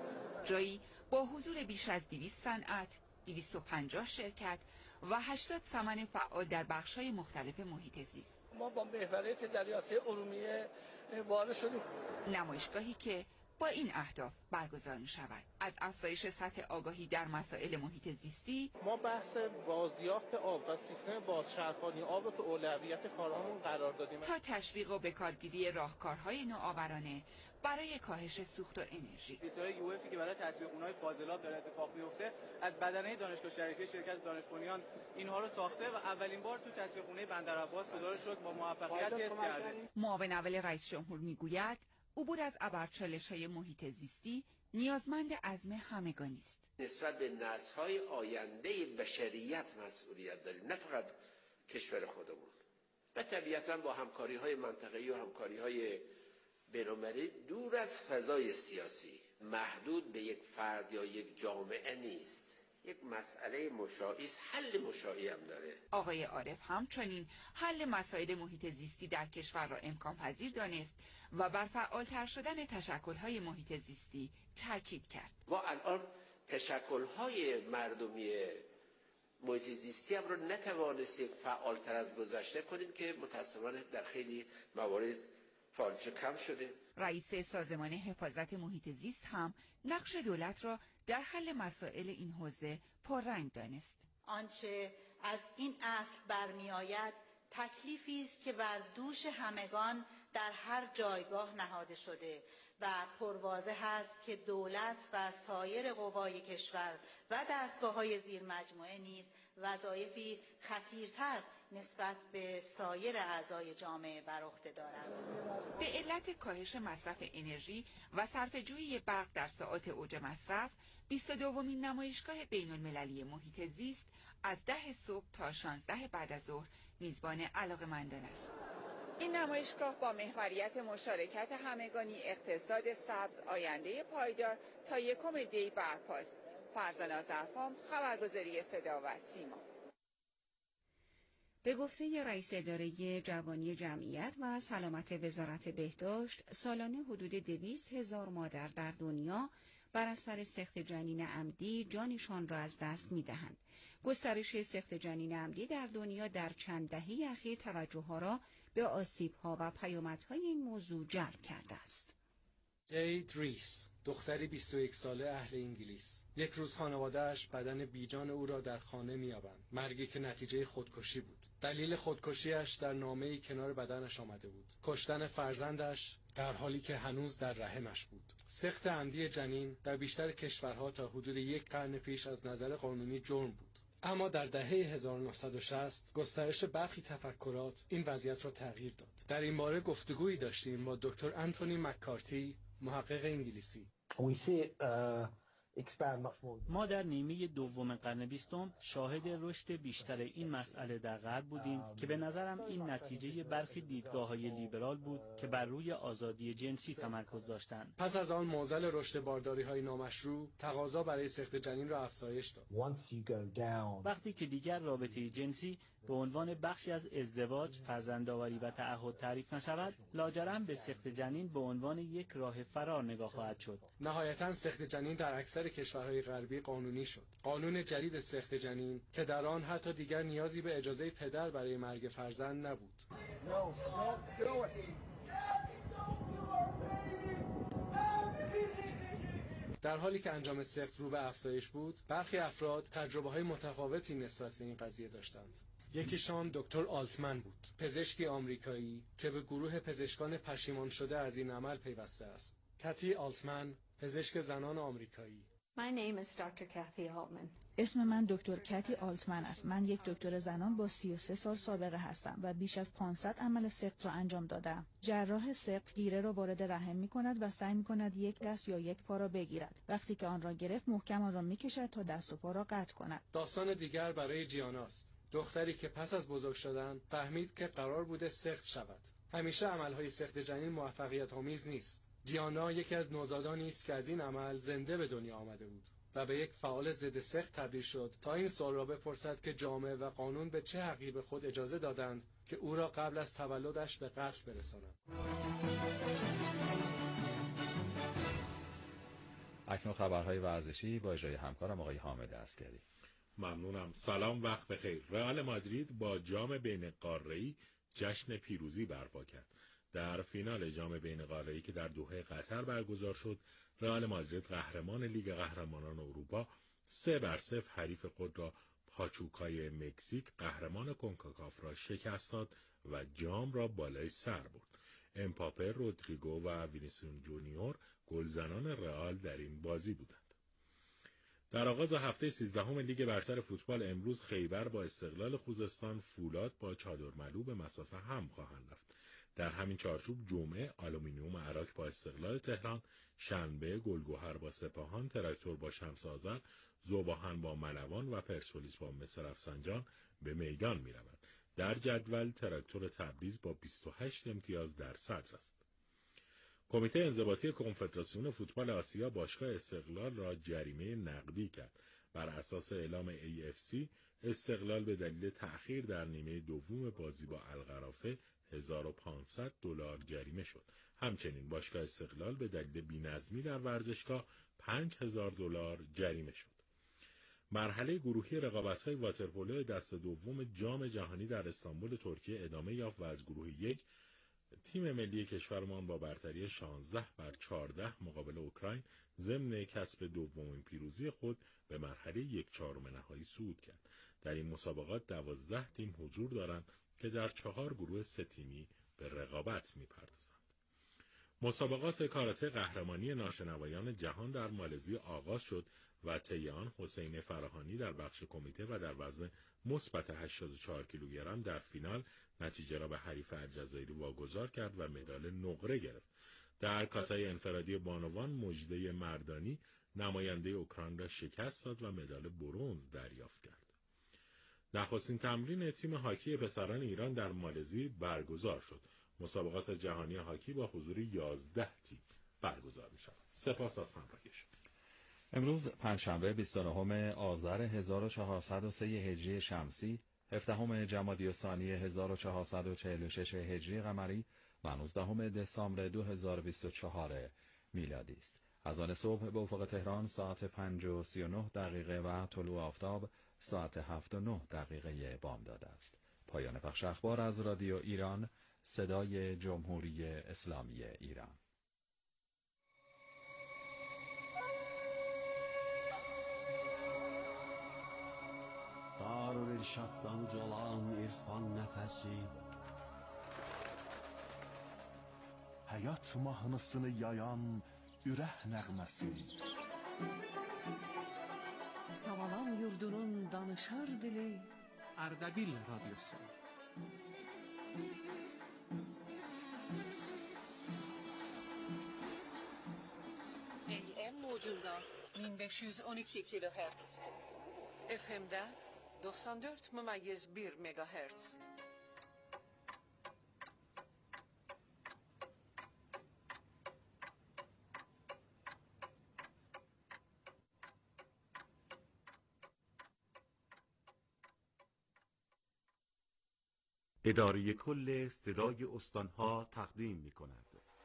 S4: جایی با حضور بیش از دویست صنعت، دویست و پنجاه شرکت و هشتاد سمن فعال در بخش‌های مختلف محیط زیست.
S20: ما با محوریت دریاچه ارومیه وارد شدیم.
S4: نمایشگاهی که با این اهداف برگزار می‌شود: از افزایش سطح آگاهی در مسائل محیط زیستی،
S20: ما بحث بازیافت آب و سیستم بازچرخانی آب رو تو اولویت کارامون قرار دادیم،
S4: تا تشویق و بکارگیری راهکارهای نوآورانه برای کاهش سوخت و انرژی.
S5: دیتای یو افی که برای تسویه خونه‌های فاضلاب داره اتفاق میفته، از بدنه دانشگاه شریفی شرکت دانش بنیان اینها رو ساخته و اولین بار تو تسویه خونه بندرعباس خدا رو شکر با موفقیت تست کرده.
S4: معاون اول رئیس جمهور میگوید عبور از ابرچالش‌های محیط زیستی نیازمند عزم همگانی است.
S29: نسبت به نسل‌های آینده بشریت مسئولیت داریم، نه فقط کشور خودمون. و طبیعتاً با همکاری‌های منطقه‌ای و همکاری‌های بین‌المللی دور از فضای سیاسی، محدود به یک فرد یا یک جامعه نیست. یک مسئله مشاعی است، حل مشاعی هم داره.
S4: آقای عارف همچنین حل مسائل محیط زیستی در کشور را امکان پذیر دانست و بر فعالتر شدن تشکل‌های محیط زیستی تاکید کرد.
S29: ما الان تشکل‌های مردمی محیط زیستی هم رو نتوانستیم فعالتر از گذشته کنیم که متأسفانه در خیلی موارد فعالیتش کم شده.
S4: رئیس سازمان حفاظت محیط زیست هم نقش دولت را در حل مسائل این حوزه پررنگ دانست.
S6: آنچه از این اصل برمی آید تکلیفی است که بر دوش همگان در هر جایگاه نهاده شده و پرواضح است که دولت و سایر قوای کشور و دستگاه‌های زیر مجموعه نیز وظایفی خطیرتر نسبت به سایر اعضای جامعه بر عهده دارند.
S4: به علت کاهش مصرف انرژی و صرفه‌جویی برق در ساعات اوج مصرف، بیست و دومین نمایشگاه بین‌المللی محیط زیست از ده صبح تا شانزده بعد از ظهر میزبان علاقه‌مندان است. این نمایشگاه با محوریت مشارکت همگانی، اقتصاد سبز، آینده پایدار تا یکم دی برپاست. فرزانه ظرفام، خبرگزاری صدا و سیما. به گفته رئیس اداره جوانی جمعیت و سلامت وزارت بهداشت، سالانه حدود دویست هزار مادر در دنیا
S12: بر اثر سقط جنین عمدی جانشان را از دست می‌دهند. گسترش سقط جنین عمدی در دنیا در چند دهه اخیر توجه‌ها را به آسیب‌ها و پیامدهای این موضوع جلب کرده است.
S7: جید ریس، دختری بیست و یک ساله اهل انگلیس. یک روز خانواده‌اش بدن بیجان او را در خانه می‌یابند. مرگی که نتیجه خودکشی بود. دلیل خودکشیش در نامه‌ای کنار بدنش آمده بود. کشتن فرزندش در حالی که هنوز در رحمش بود. سقط عمدی جنین در بیشتر کشورها تا حدود یک قرن پیش از نظر قانونی جرم بود. اما در دهه هزار و نهصد و شصت گسترش برخی تفکرات این وضعیت را تغییر داد. در این باره گفتگویی داشتیم با دکتر انتونی مککارتی، محقق انگلیسی.
S8: ما در نیمه دوم قرن بیستم شاهد رشد بیشتر این مسئله در غرب بودیم که به نظرم این نتیجه برخی دیدگاه‌های لیبرال بود که بر روی آزادی جنسی تمرکز داشتند.
S7: پس از آن معضل رشد بارداری‌های نامشروع تقاضا برای سقط جنین را افزایش داد.
S8: وقتی که دیگر رابطه جنسی به عنوان بخشی از ازدواج، فرزندآوری و تعهد تعریف نشود، لاجرم به سقط جنین به عنوان یک راه فرار نگاه خواهد شد.
S7: نهایتاً سقط جنین در اکثر کشورهای غربی قانونی شد. قانون جدید سقط جنین که در آن حتی دیگر نیازی به اجازه پدر برای مرگ فرزند نبود. در حالی که انجام سقط رو به افزایش بود، برخی افراد تجربه‌های متفاوتی نسبت به این قضیه داشتند. یکیشان دکتر آلتمن بود، پزشکی آمریکایی که به گروه پزشکان پشیمان شده از این عمل پیوسته است. کتی آلتمن، پزشک زنان آمریکایی.
S9: My name is doctor Kathy Altman.
S10: اسم من دکتر کتی آلتمن است. من یک دکتر زنان با سی و سه سال سابقه هستم و بیش از پانصد عمل سقط را انجام دادم. جراح سقط گیره را وارد رحم می کند و سعی می کند یک دست یا یک پا را بگیرد. وقتی که آن را گرفت محکم آن را می کشد تا دست و پا را قطع کند.
S7: داستان دیگر برای جیاناست. دختری که پس از بزرگ شدن فهمید که قرار بوده سقط شود. همیشه عملهای سقط جنین موفقیت آمیز نیست. جیانا یکی از نوزادانی است که از این عمل زنده به دنیا آمده بود و به یک فعال ضد سقط تبدیل شد تا این سوال را بپرسد که جامعه و قانون به چه حقی به خود اجازه دادند که او را قبل از تولدش به قتل برسانند.
S11: اکنون خبرهای ورزشی با اجرای همکارم آقای حامد عسکری.
S13: ممنونم. سلام، وقت بخیر. رئال مادرید با جام بین قاره‌ای جشن پیروزی برپا کرد. در فینال جام بین قاره‌ای که در دوحه قطر برگزار شد، رئال مادرید قهرمان لیگ قهرمانان اروپا سه بر صفر حریف خود را پاچوکای مکزیک قهرمان کنکاکاف را شکست داد و جام را بالای سر برد. امپاپه، رودریگو و وینیسیوس جونیور گلزنان رئال در این بازی بودند. در آغاز هفته سیزدهم لیگ برتر فوتبال امروز خیبر با استقلال خوزستان، فولاد با چادرملو به مسافه هم خواهند رفت. در همین چارچوب جمعه آلومینیوم عراق با استقلال تهران، شنبه گلگهر با سپاهان، تراکتور با شمس آذر، ذوباهن با ملوان و پرسپولیس با مصر افسنجان به میدان می روند. در جدول تراکتور تبریز با بیست و هشت امتیاز در صدر است. کمیته انضباطی کنفدراسیون فوتبال آسیا باشگاه استقلال را جریمه نقدی کرد. بر اساس اعلام ای اف سی، استقلال به دلیل تأخیر در نیمه دوم بازی با القرافه هزار و پانصد دلار جریمه شد. همچنین باشگاه استقلال به دلیل بی‌نظمی در ورزشگاه پنج هزار دلار جریمه شد. مرحله گروهی رقابت‌های واترپولو دست دوم جام جهانی در استانبول ترکیه ادامه یافت و از گروه یک تیم ملی کشورمان با برتری شانزده بر چهارده مقابل اوکراین ضمن کسب دومین پیروزی خود به مرحله یک چهارم نهایی صعود کرد. در این مسابقات دوازده تیم حضور دارند که در چهار گروه سه تیمی به رقابت می‌پردازند. مسابقات کاراته قهرمانی ناشنوایان جهان در مالزی آغاز شد و طی آن حسین فراهانی در بخش کمیته و در وزن مثبت هشتاد و چهار کیلوگرم در فینال نتیجه را به حریف الجزایری واگذار کرد و مدال نقره گرفت. در کاتای انفرادی بانوان مژده مردانی نماینده اوکراین را شکست داد و مدال برنز دریافت کرد. نخستین تمرین تیم هاکی پسران ایران در مالزی برگزار شد. مسابقات جهانی هاکی با حضور یازده تیم برگزار می شود. سپاس از همراهی شما.
S11: امروز پنجشنبه بیست و نهم آذر هزار و چهارصد و سه هجری شمسی، هفدهم جمادی الثانی هزار و چهارصد و چهل و شش هجری قمری و نوزدهم دسامبر دو هزار و بیست و چهار میلادی است. از آن صبح به افق تهران ساعت پنج و سی و نه دقیقه و طلوع آفتاب ساعت هفت و نه دقیقه بامداد است. پایان پخش اخبار از رادیو ایران، صدای جمهوری اسلامی ایران.
S1: Darülirşaddan ucalan irfan nəfəsi, həyat mahnısını yayan ürək nəğməsi,
S15: Savalan yurdunun danışar dili,
S16: Ardabil Radyosu.
S15: A M موجunda bin beş yüz on iki kilohertz, F M'de doksan dört mümayyiz bir megahertz.
S17: اداره کل صدای استانها تقدیم می کند.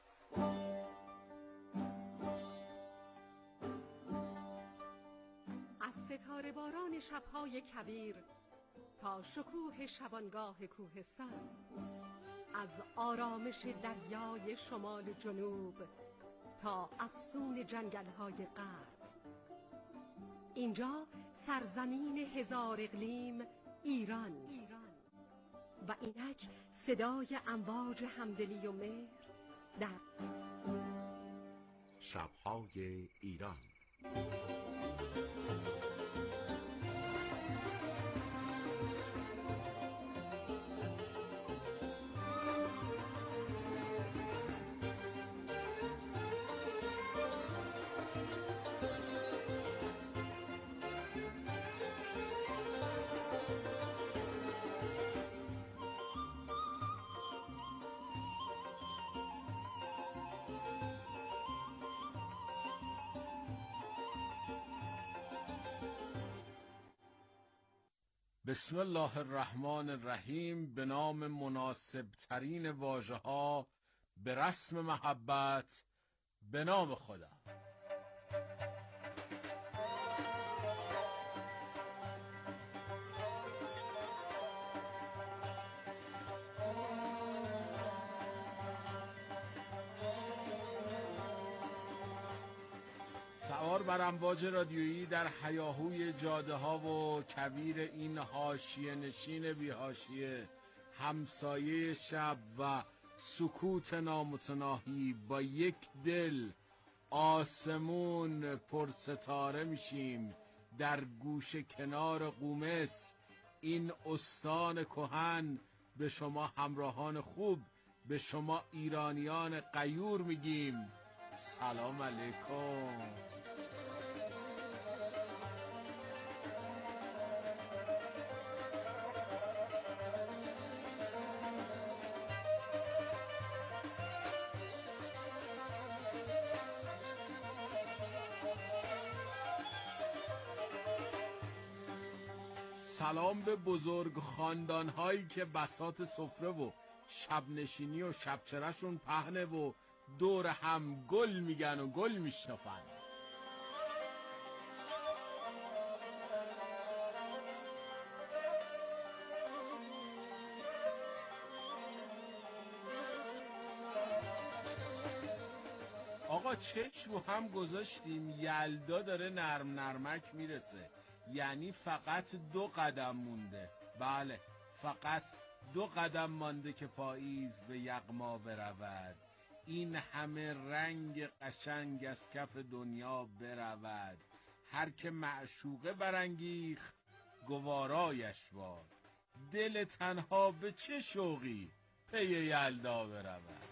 S18: از ستاره باران شبهای کویر تا شکوه شبانگاه کوهستان، از آرامش دریای شمال و جنوب تا افسون جنگل‌های غرب، اینجا سرزمین هزار اقلیم ایران و اینک صدای امواج همدلی و مهر در
S17: شب‌های ایران.
S19: بسم الله الرحمن الرحیم. به نام مناسب ترین واژه ها، به رسم محبت، به نام خدا. سوار بر امواج رادیویی در هیاهوی جاده ها و کویر این حاشیه نشین بی حاشیه، همسایه شب و سکوت نامتناهی، با یک دل آسمون پرستاره میشیم در گوش کنار قومس، این استان کهن. به شما همراهان خوب، به شما ایرانیان غیور میگیم سلام علیکم. سلام به بزرگ خاندان هایی که بساط سفره و شب نشینی و شبچرشون پهنه و دور هم گل میگن و گل میشنفن. آقا چشم رو هم گذاشتیم، یلدا داره نرم نرمک میرسه، یعنی فقط دو قدم مونده. بله، فقط دو قدم مانده که پاییز به یغما برود، این همه رنگ قشنگ از کف دنیا برود. هر که معشوقه برانگیخت گوارایش باد، دل تنها به چه شوقی پی یلدا برود.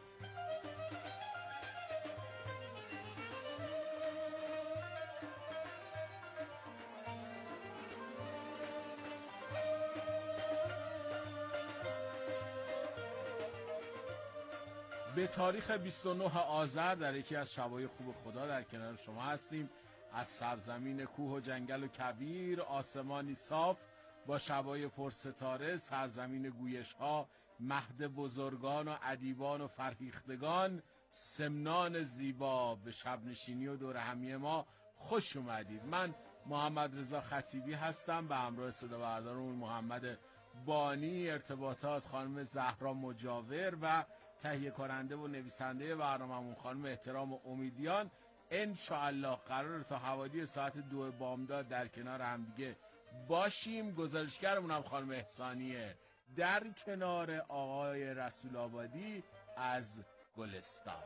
S19: به تاریخ بیست و نه آذر در یکی از شبای خوب خدا در کنار شما هستیم. از سرزمین کوه و جنگل و کویر، آسمانی صاف با شبای پرستاره، سرزمین گویش ها، مهد بزرگان و ادیبان و فرهیختگان، سمنان زیبا به شب نشینی و دور همی ما خوش اومدید. من محمد رضا خطیبی هستم به همراه صدا بردارمون محمد بانی، ارتباطات خانم زهرا مجاور و تهیه کننده و نویسنده برنامه‌مون خانم احترام و امیدیان. انشاءالله قرار تا حوالی ساعت دو بامداد در کنار همدیگه باشیم. گزارشگرمون هم خانم احسانیه در کنار آقای رسول آبادی از گلستان.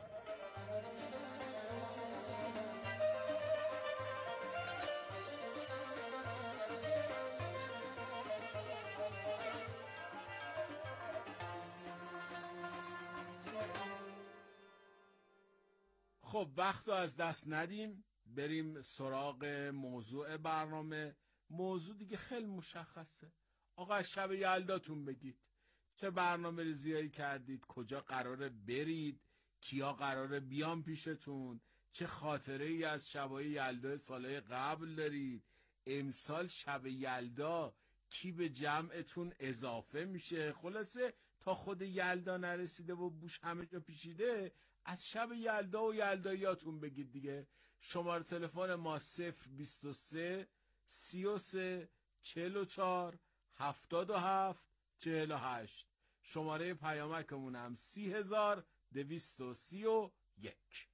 S19: خب وقت رو از دست ندیم، بریم سراغ موضوع برنامه. موضوع دیگه خیلی مشخصه. آقا شب یلداتون بگید چه برنامه ریزیایی کردید، کجا قراره برید، کیا قراره بیان پیشتون، چه خاطره ای از شبای یلدا سالهای قبل دارید، امسال شب یلدا کی به جمعتون اضافه میشه. خلاصه تا خود یلدا نرسیده و بوش همه جا پیچیده، از شب یلدا و یلداییاتون بگید دیگه. شماره تلفن ما صفر بیست و سه سی و سه چهل و چهار هفتاد و هفت چهل و هشت. شماره پیامکمون هم سی هزار دویست و سی و یک.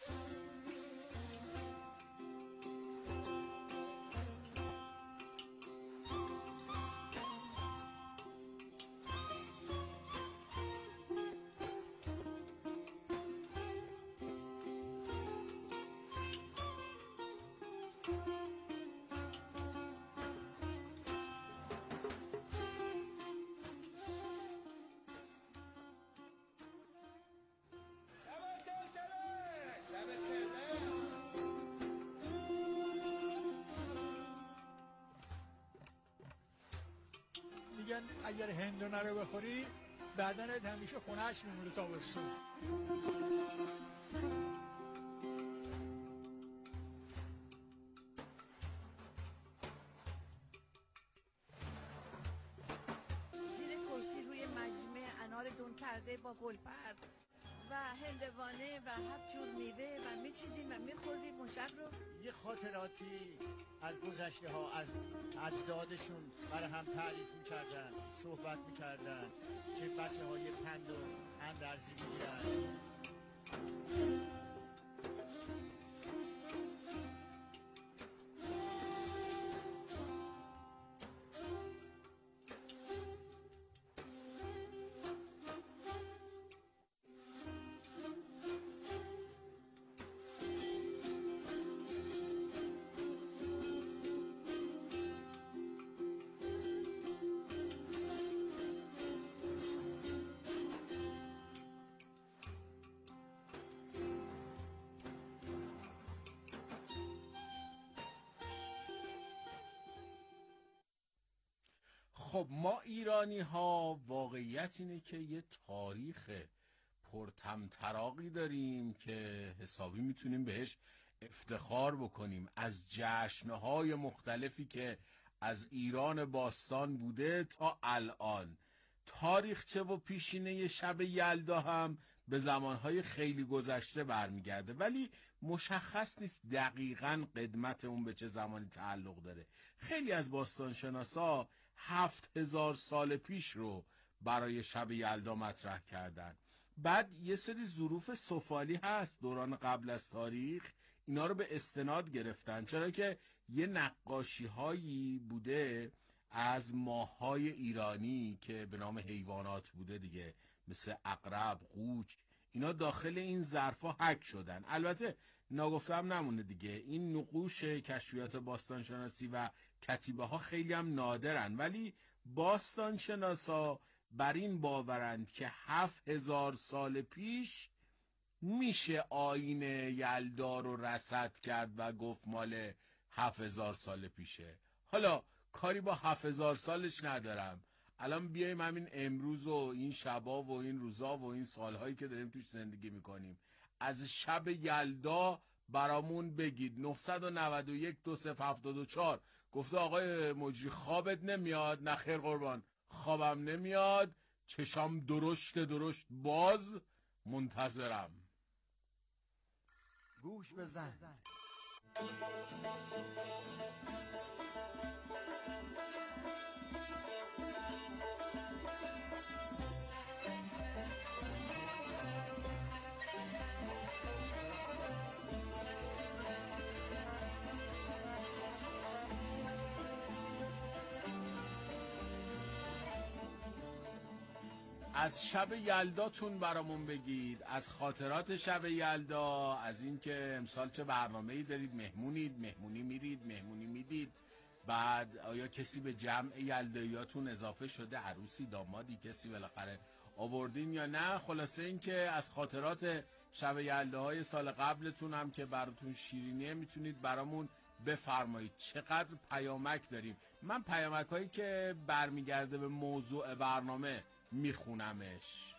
S14: میگن اگر هندونه رو بخوری بدنت همیشه خونه‌اش میمونه تابستون.
S21: زیر کرسی روی مجمع انار دون کرده با گلپر و هندوانه و هفت جور میوه و میچیدیم و میخوردیم اون شب رو.
S22: یه خاطراتی از گذشته ها از اجدادشون برای هم تعریف میکردن، صحبت میکردن که بچه های پند و اندرزی میگیرن.
S19: خب ما ایرانی ها واقعیت اینه که یه تاریخ پرطمطراقی داریم که حسابی میتونیم بهش افتخار بکنیم. از جشنهای مختلفی که از ایران باستان بوده تا الان، تاریخچه و پیشینه شب یلدا هم به زمانهای خیلی گذشته برمیگرده، ولی مشخص نیست دقیقاً قدمت اون به چه زمانی تعلق داره. خیلی از باستانشناسا هفت هزار سال پیش رو برای شب یلدا مطرح کردن. بعد یه سری ظروف سفالی هست دوران قبل از تاریخ، اینا رو به استناد گرفتن، چرا که یه نقاشی هایی بوده از ماه‌های ایرانی که به نام حیوانات بوده دیگه، مثل عقرب، قوچ، اینا داخل این ظرفا حک شدن. البته ناگفتم نمونه دیگه، این نقوش کشفیات باستانشناسی و کتیبه ها خیلی هم نادرن، ولی باستانشناسا بر این باورند که هفت هزار سال پیش میشه آیین یلدا رو رصد کرد و گفت مال هفت هزار سال پیشه. حالا کاری با هفت هزار سالش ندارم، الان بیایم همین امروز و این شبا و این روزا و این سالهایی که داریم توش زندگی میکنیم، از شب یلدا برامون بگید. نه نه یک دو صفر هفت دو چهار. گفته آقای مجری خوابت نمیاد؟ نخیر قربان، خوابم نمیاد، چشام درشت درشت باز منتظرم.
S22: گوش بزن.
S19: از شب یلداتون برامون بگید، از خاطرات شب یلدا، از اینکه امسال چه برنامه‌ای دارید، مهمونید، مهمونی میرید، مهمونی میدید، بعد آیا کسی به جمع یلداییاتون اضافه شده، عروسی، دامادی، کسی بالاخره آوردین یا نه؟ خلاصه اینکه از خاطرات شب یلداهای سال قبلتون هم که براتون شیرینیه میتونید برامون بفرمایید. چقدر پیامک داریم. من پیامک هایی که برمیگرده به موضوع برنامه میخونمش.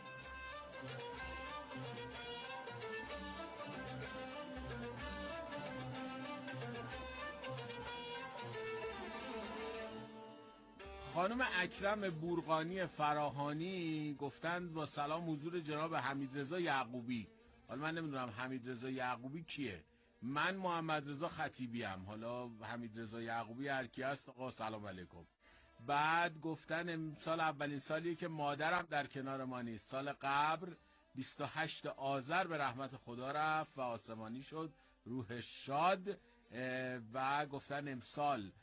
S19: خانم اکرم بورقانی فراهانی گفتند با سلام حضور جناب حمیدرضا یعقوبی. حالا من نمیدونم حمیدرضا یعقوبی کیه. من محمد رضا خطیبی ام. حالا حمیدرضا یعقوبی هر کی است آقا سلام علیکم. بعد گفتن امسال اولین سالیه که مادرم در کنار ما نیست. سال قبل بیست و هشت آذر به رحمت خدا رفت و آسمانی شد، روح شاد. و گفتن امسال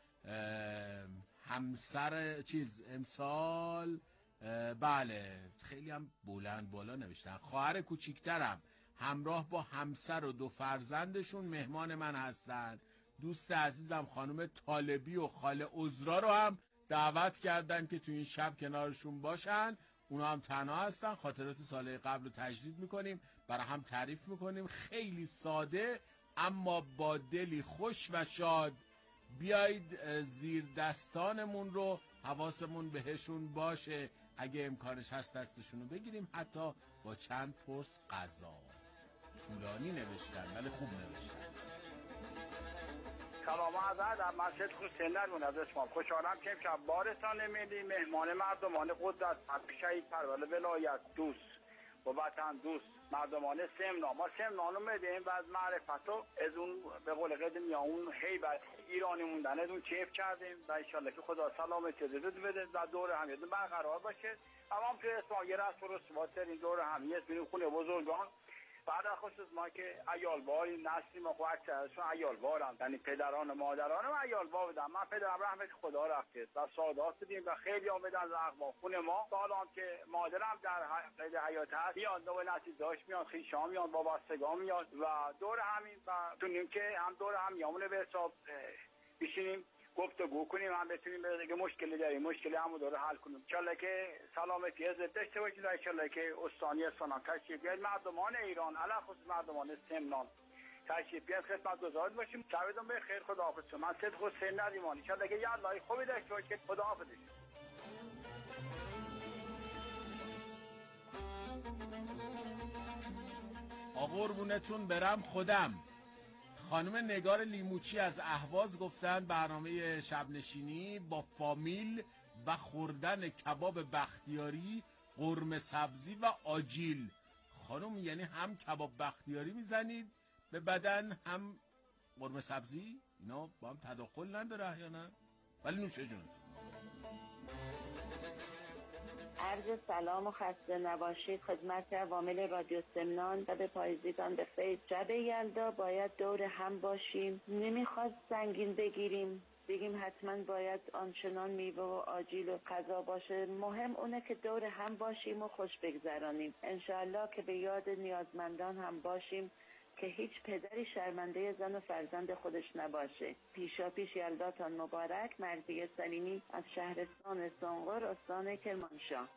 S19: همسر چیز امسال بله خیلی هم بلند بالا نوشتن. خواهر کوچیکترم همراه با همسر و دو فرزندشون مهمان من هستند. دوست عزیزم خانم طالبی و خاله عذرا رو هم دعوت کردن که تو این شب کنارشون باشن. اونا هم تنها هستن. خاطرات سال قبل رو تجدید میکنیم، برای هم تعریف میکنیم. خیلی ساده اما با دلی خوش و شاد. بیایید زیر دستانمون رو حواسمون بهشون باشه، اگه امکانش هست دستشون رو بگیریم، حتی با چند پرس غذا. طولانی نوشتن ولی خوب نوشتن.
S2: سلام و عرض من سید حسین نرمون از اسمام. خوشحالم که امشب بارستان ملی مهمان مردمان قدرت شهید پروانه ولایت دوست و وطن دوست مردمان سمنان. ما سمنان رو میدیم و از معرفت و از اون به قول قدیم یا اون هیبت ایرانی موندن از اون کیف کردیم و انشالله که خدا سلامتی رو بده و دور همیتون برقرار باشه. اما هم توی اسمان یه رسم و رسومات داریم دور همیت بینیم خونه بزرگان. بعد خصوص ما که عیالواری نسلی ما خواهد اکثرشون عیالوارن، یعنی پدران و مادران و عیالوار بودن. من پدرم رحمت خدا رفته و سادات بودیم و خیلی آمدن از اقوام خونه ما. سالام که مادرم در قید حیات هست میاد دو نسل داشت میاد، خیشا میاد، وابستگا میاد و دور همین و تونیم که هم دور هم یامونه به حساب بشینیم گفتگو کنیم، هم بتونیم که مشکلی داریم مشکلی همو داره حل کنیم. انشالله که سلامتی از داشته باشید و انشالله که استانی استان تشریف بیارید. مردمان ایران علاوه خصوص مردمان سمنان تشریف بیارید خدمت گزارد باشیم. شبتون بخیر. خداحافظ. من سید حسین نریمانی. انشالله که یه الله خوبی داشته باشید. خداحافظ.
S19: آقا قربونتون برم خودم. خانم نگار لیموچی از اهواز گفتن برنامه شب نشینی با فامیل و خوردن کباب بختیاری، قرمه سبزی و آجیل. خانم یعنی هم کباب بختیاری میزنید به بدن هم قرمه سبزی؟ اینا با هم تداخل نداره یا نه؟ ولی نوشه جونه.
S3: عرض سلام و خسته نباشید خدمت عوامل رادیو سمنان و به پاییزیدان به خیر. شب یلدا باید دور هم باشیم. نمیخواد سنگین بگیریم بگیم حتما باید آنچنان میوه و آجیل و غذا باشه. مهم اونه که دور هم باشیم و خوش بگذرانیم. انشاءالله که به یاد نیازمندان هم باشیم که هیچ پدری شرمنده زن و فرزند خودش نباشه. پیشا پیش یلداتان مبارک. مرضیه سلیمی از شهرستان سنقر استان کرمانشاه.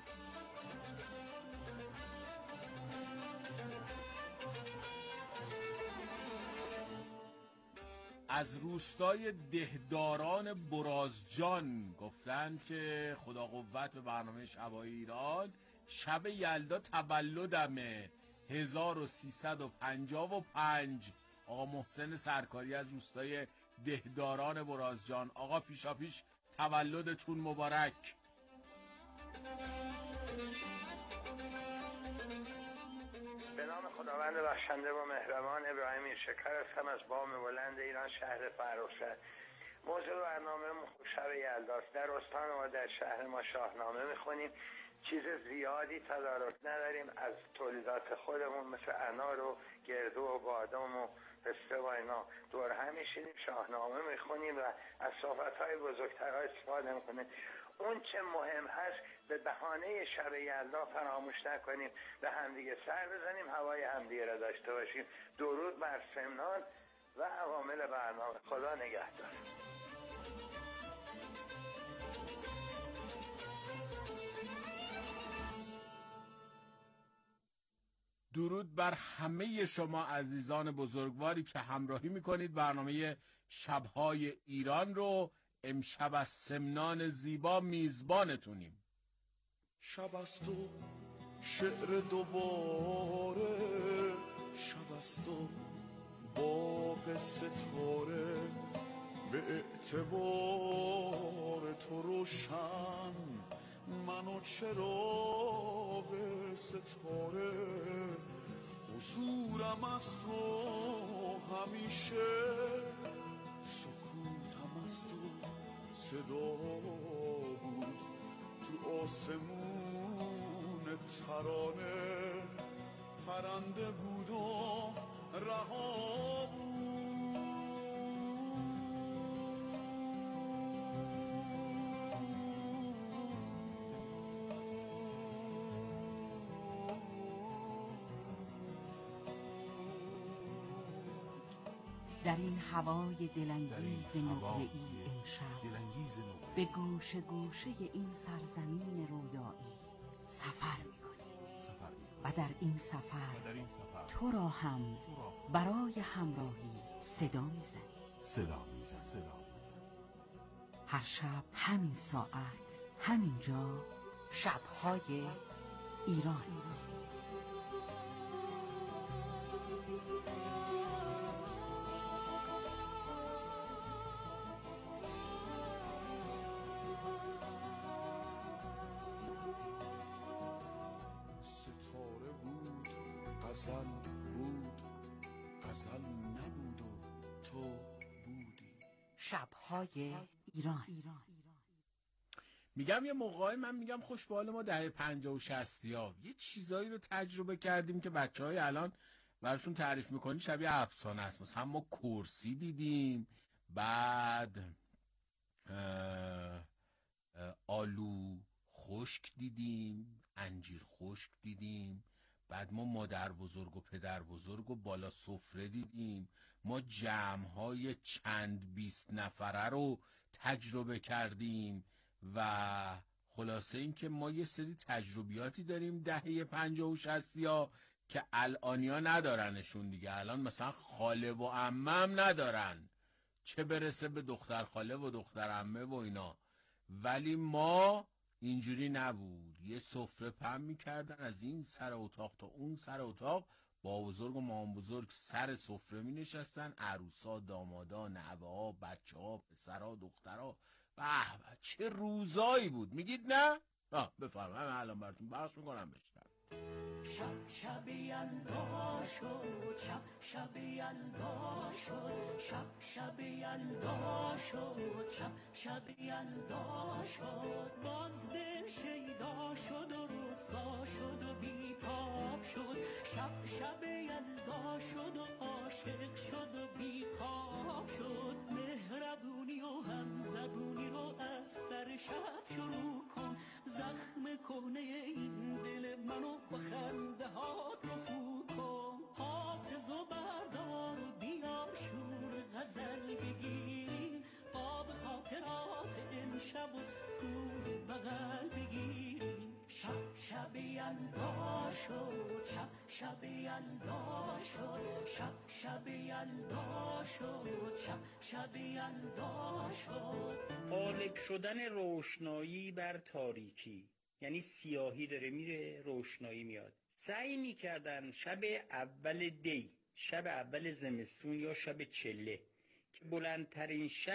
S19: از روستای دهداران برازجان گفتند که خدا قوت به برنامه شبای ایران. شب یلدا تولدمه هزار و سیصد و پنجاه و پنج. آقا محسن سرکاری از روستای دهداران برازجان. آقا پیشا پیش تولدتون مبارک.
S5: به نام خداوند بخشنده و مهربان. ابراهیم میرشکر هستم از بام بلند ایران، شهر فرخ. موضوع برنامه شب یلداست. در استان و در شهر ما شاهنامه میخونیم. چیز زیادی تدارک نداریم، از تولیدات خودمون مثل انار و گردو و بادام و پسته و اینا دور هم میشینیم، شاهنامه میخونیم و از صحبت‌های بزرگترها استفاده میکنیم. اون چه مهم هست به بهانه شب یلدا فراموش نکنیم، به همدیگه سر بزنیم، هوای همدیگه را داشته باشیم. درود بر سمنان و عوامل برنامه. خدا نگهدار.
S19: درود بر همه شما عزیزان بزرگواری که همراهی میکنید برنامه شبهای ایران رو. امشب از سمنان زیبا میزبانتونیم.
S1: شب است و شعر دوباره، شب است و باغ ستاره، به اعتبار تو روشن من و چراغ ستاره. حضورم از تو همیشه، سکوتم از تو صدا بود، تو آسمون ترانه پرنده بود و رها بود.
S20: در این هوای دلانگیز نقره‌ای امشب به گوشه گوشه این سرزمین رویایی سفر می‌کنیم و در این سفر تو را هم برای همراهی صدا می‌زنیم.
S1: صدا میزن صدا میزن
S20: هر شب همین ساعت همینجا، شب‌های ایران.
S1: ستاره بود، غزل بود، غزل نبود و تو بودی.
S20: شب‌های ایران.
S19: میگم یه موقعی من میگم خوش به حال ما دهه پنجاه و شصتی ها یه چیزایی رو تجربه کردیم که بچه های الان براشون تعریف میکنی شبیه افسانه است. مثلا ما کرسی دیدیم، بعد اه اه آلو خشک دیدیم، انجیر خشک دیدیم، بعد ما مادر بزرگ و پدر بزرگ و بالا سفره دیدیم، ما جمع‌های چند بیست نفره رو تجربه کردیم و خلاصه این که ما یه سری تجربیاتی داریم دهه پنجاه و شصتی ها که الانیا ندارنشون دیگه. الان مثلا خاله و عمه هم ندارن، چه برسه به دختر خاله و دختر عمه و اینا. ولی ما اینجوری نبود، یه سفره پهن میکردن از این سر اتاق تا اون سر اتاق، با بزرگ و مام بزرگ سر سفره می نشستن، عروسا، دامادا، نوه ها، بچه ها، پسرها، دخترها. به به چه روزایی بود. میگید نه؟ آه بفرم همه الان براتون بخش میکنم بشنم.
S23: شب شب یلدا شد، شب شب یلدا شد، شب شب یلدا شد، شب شب یلدا شد. باز دل شیدا شد و رسوا شد و بیتاب شد. شب شب یلدا شد و عاشق شد و بیخواب شد. مهربونی و همزبونی رو از سر شب شروع کن. زخم کهنه این دل منو با خنده هات رفو کن. حافظ و بردار و بیا شور غزل بگیریم. آب خاطرات امشب و تو بغل بگیریم. شب شب یلدا شد، شب شب یلدا شد، شب شب یلدا شد، شب شب یلدا شد.
S8: غالب شدن روشنایی بر تاریکی، یعنی سیاهی داره میره، روشنایی میاد. سعی میکردن شب اول دی، شب اول زمستون یا شب چله که بلندترین شب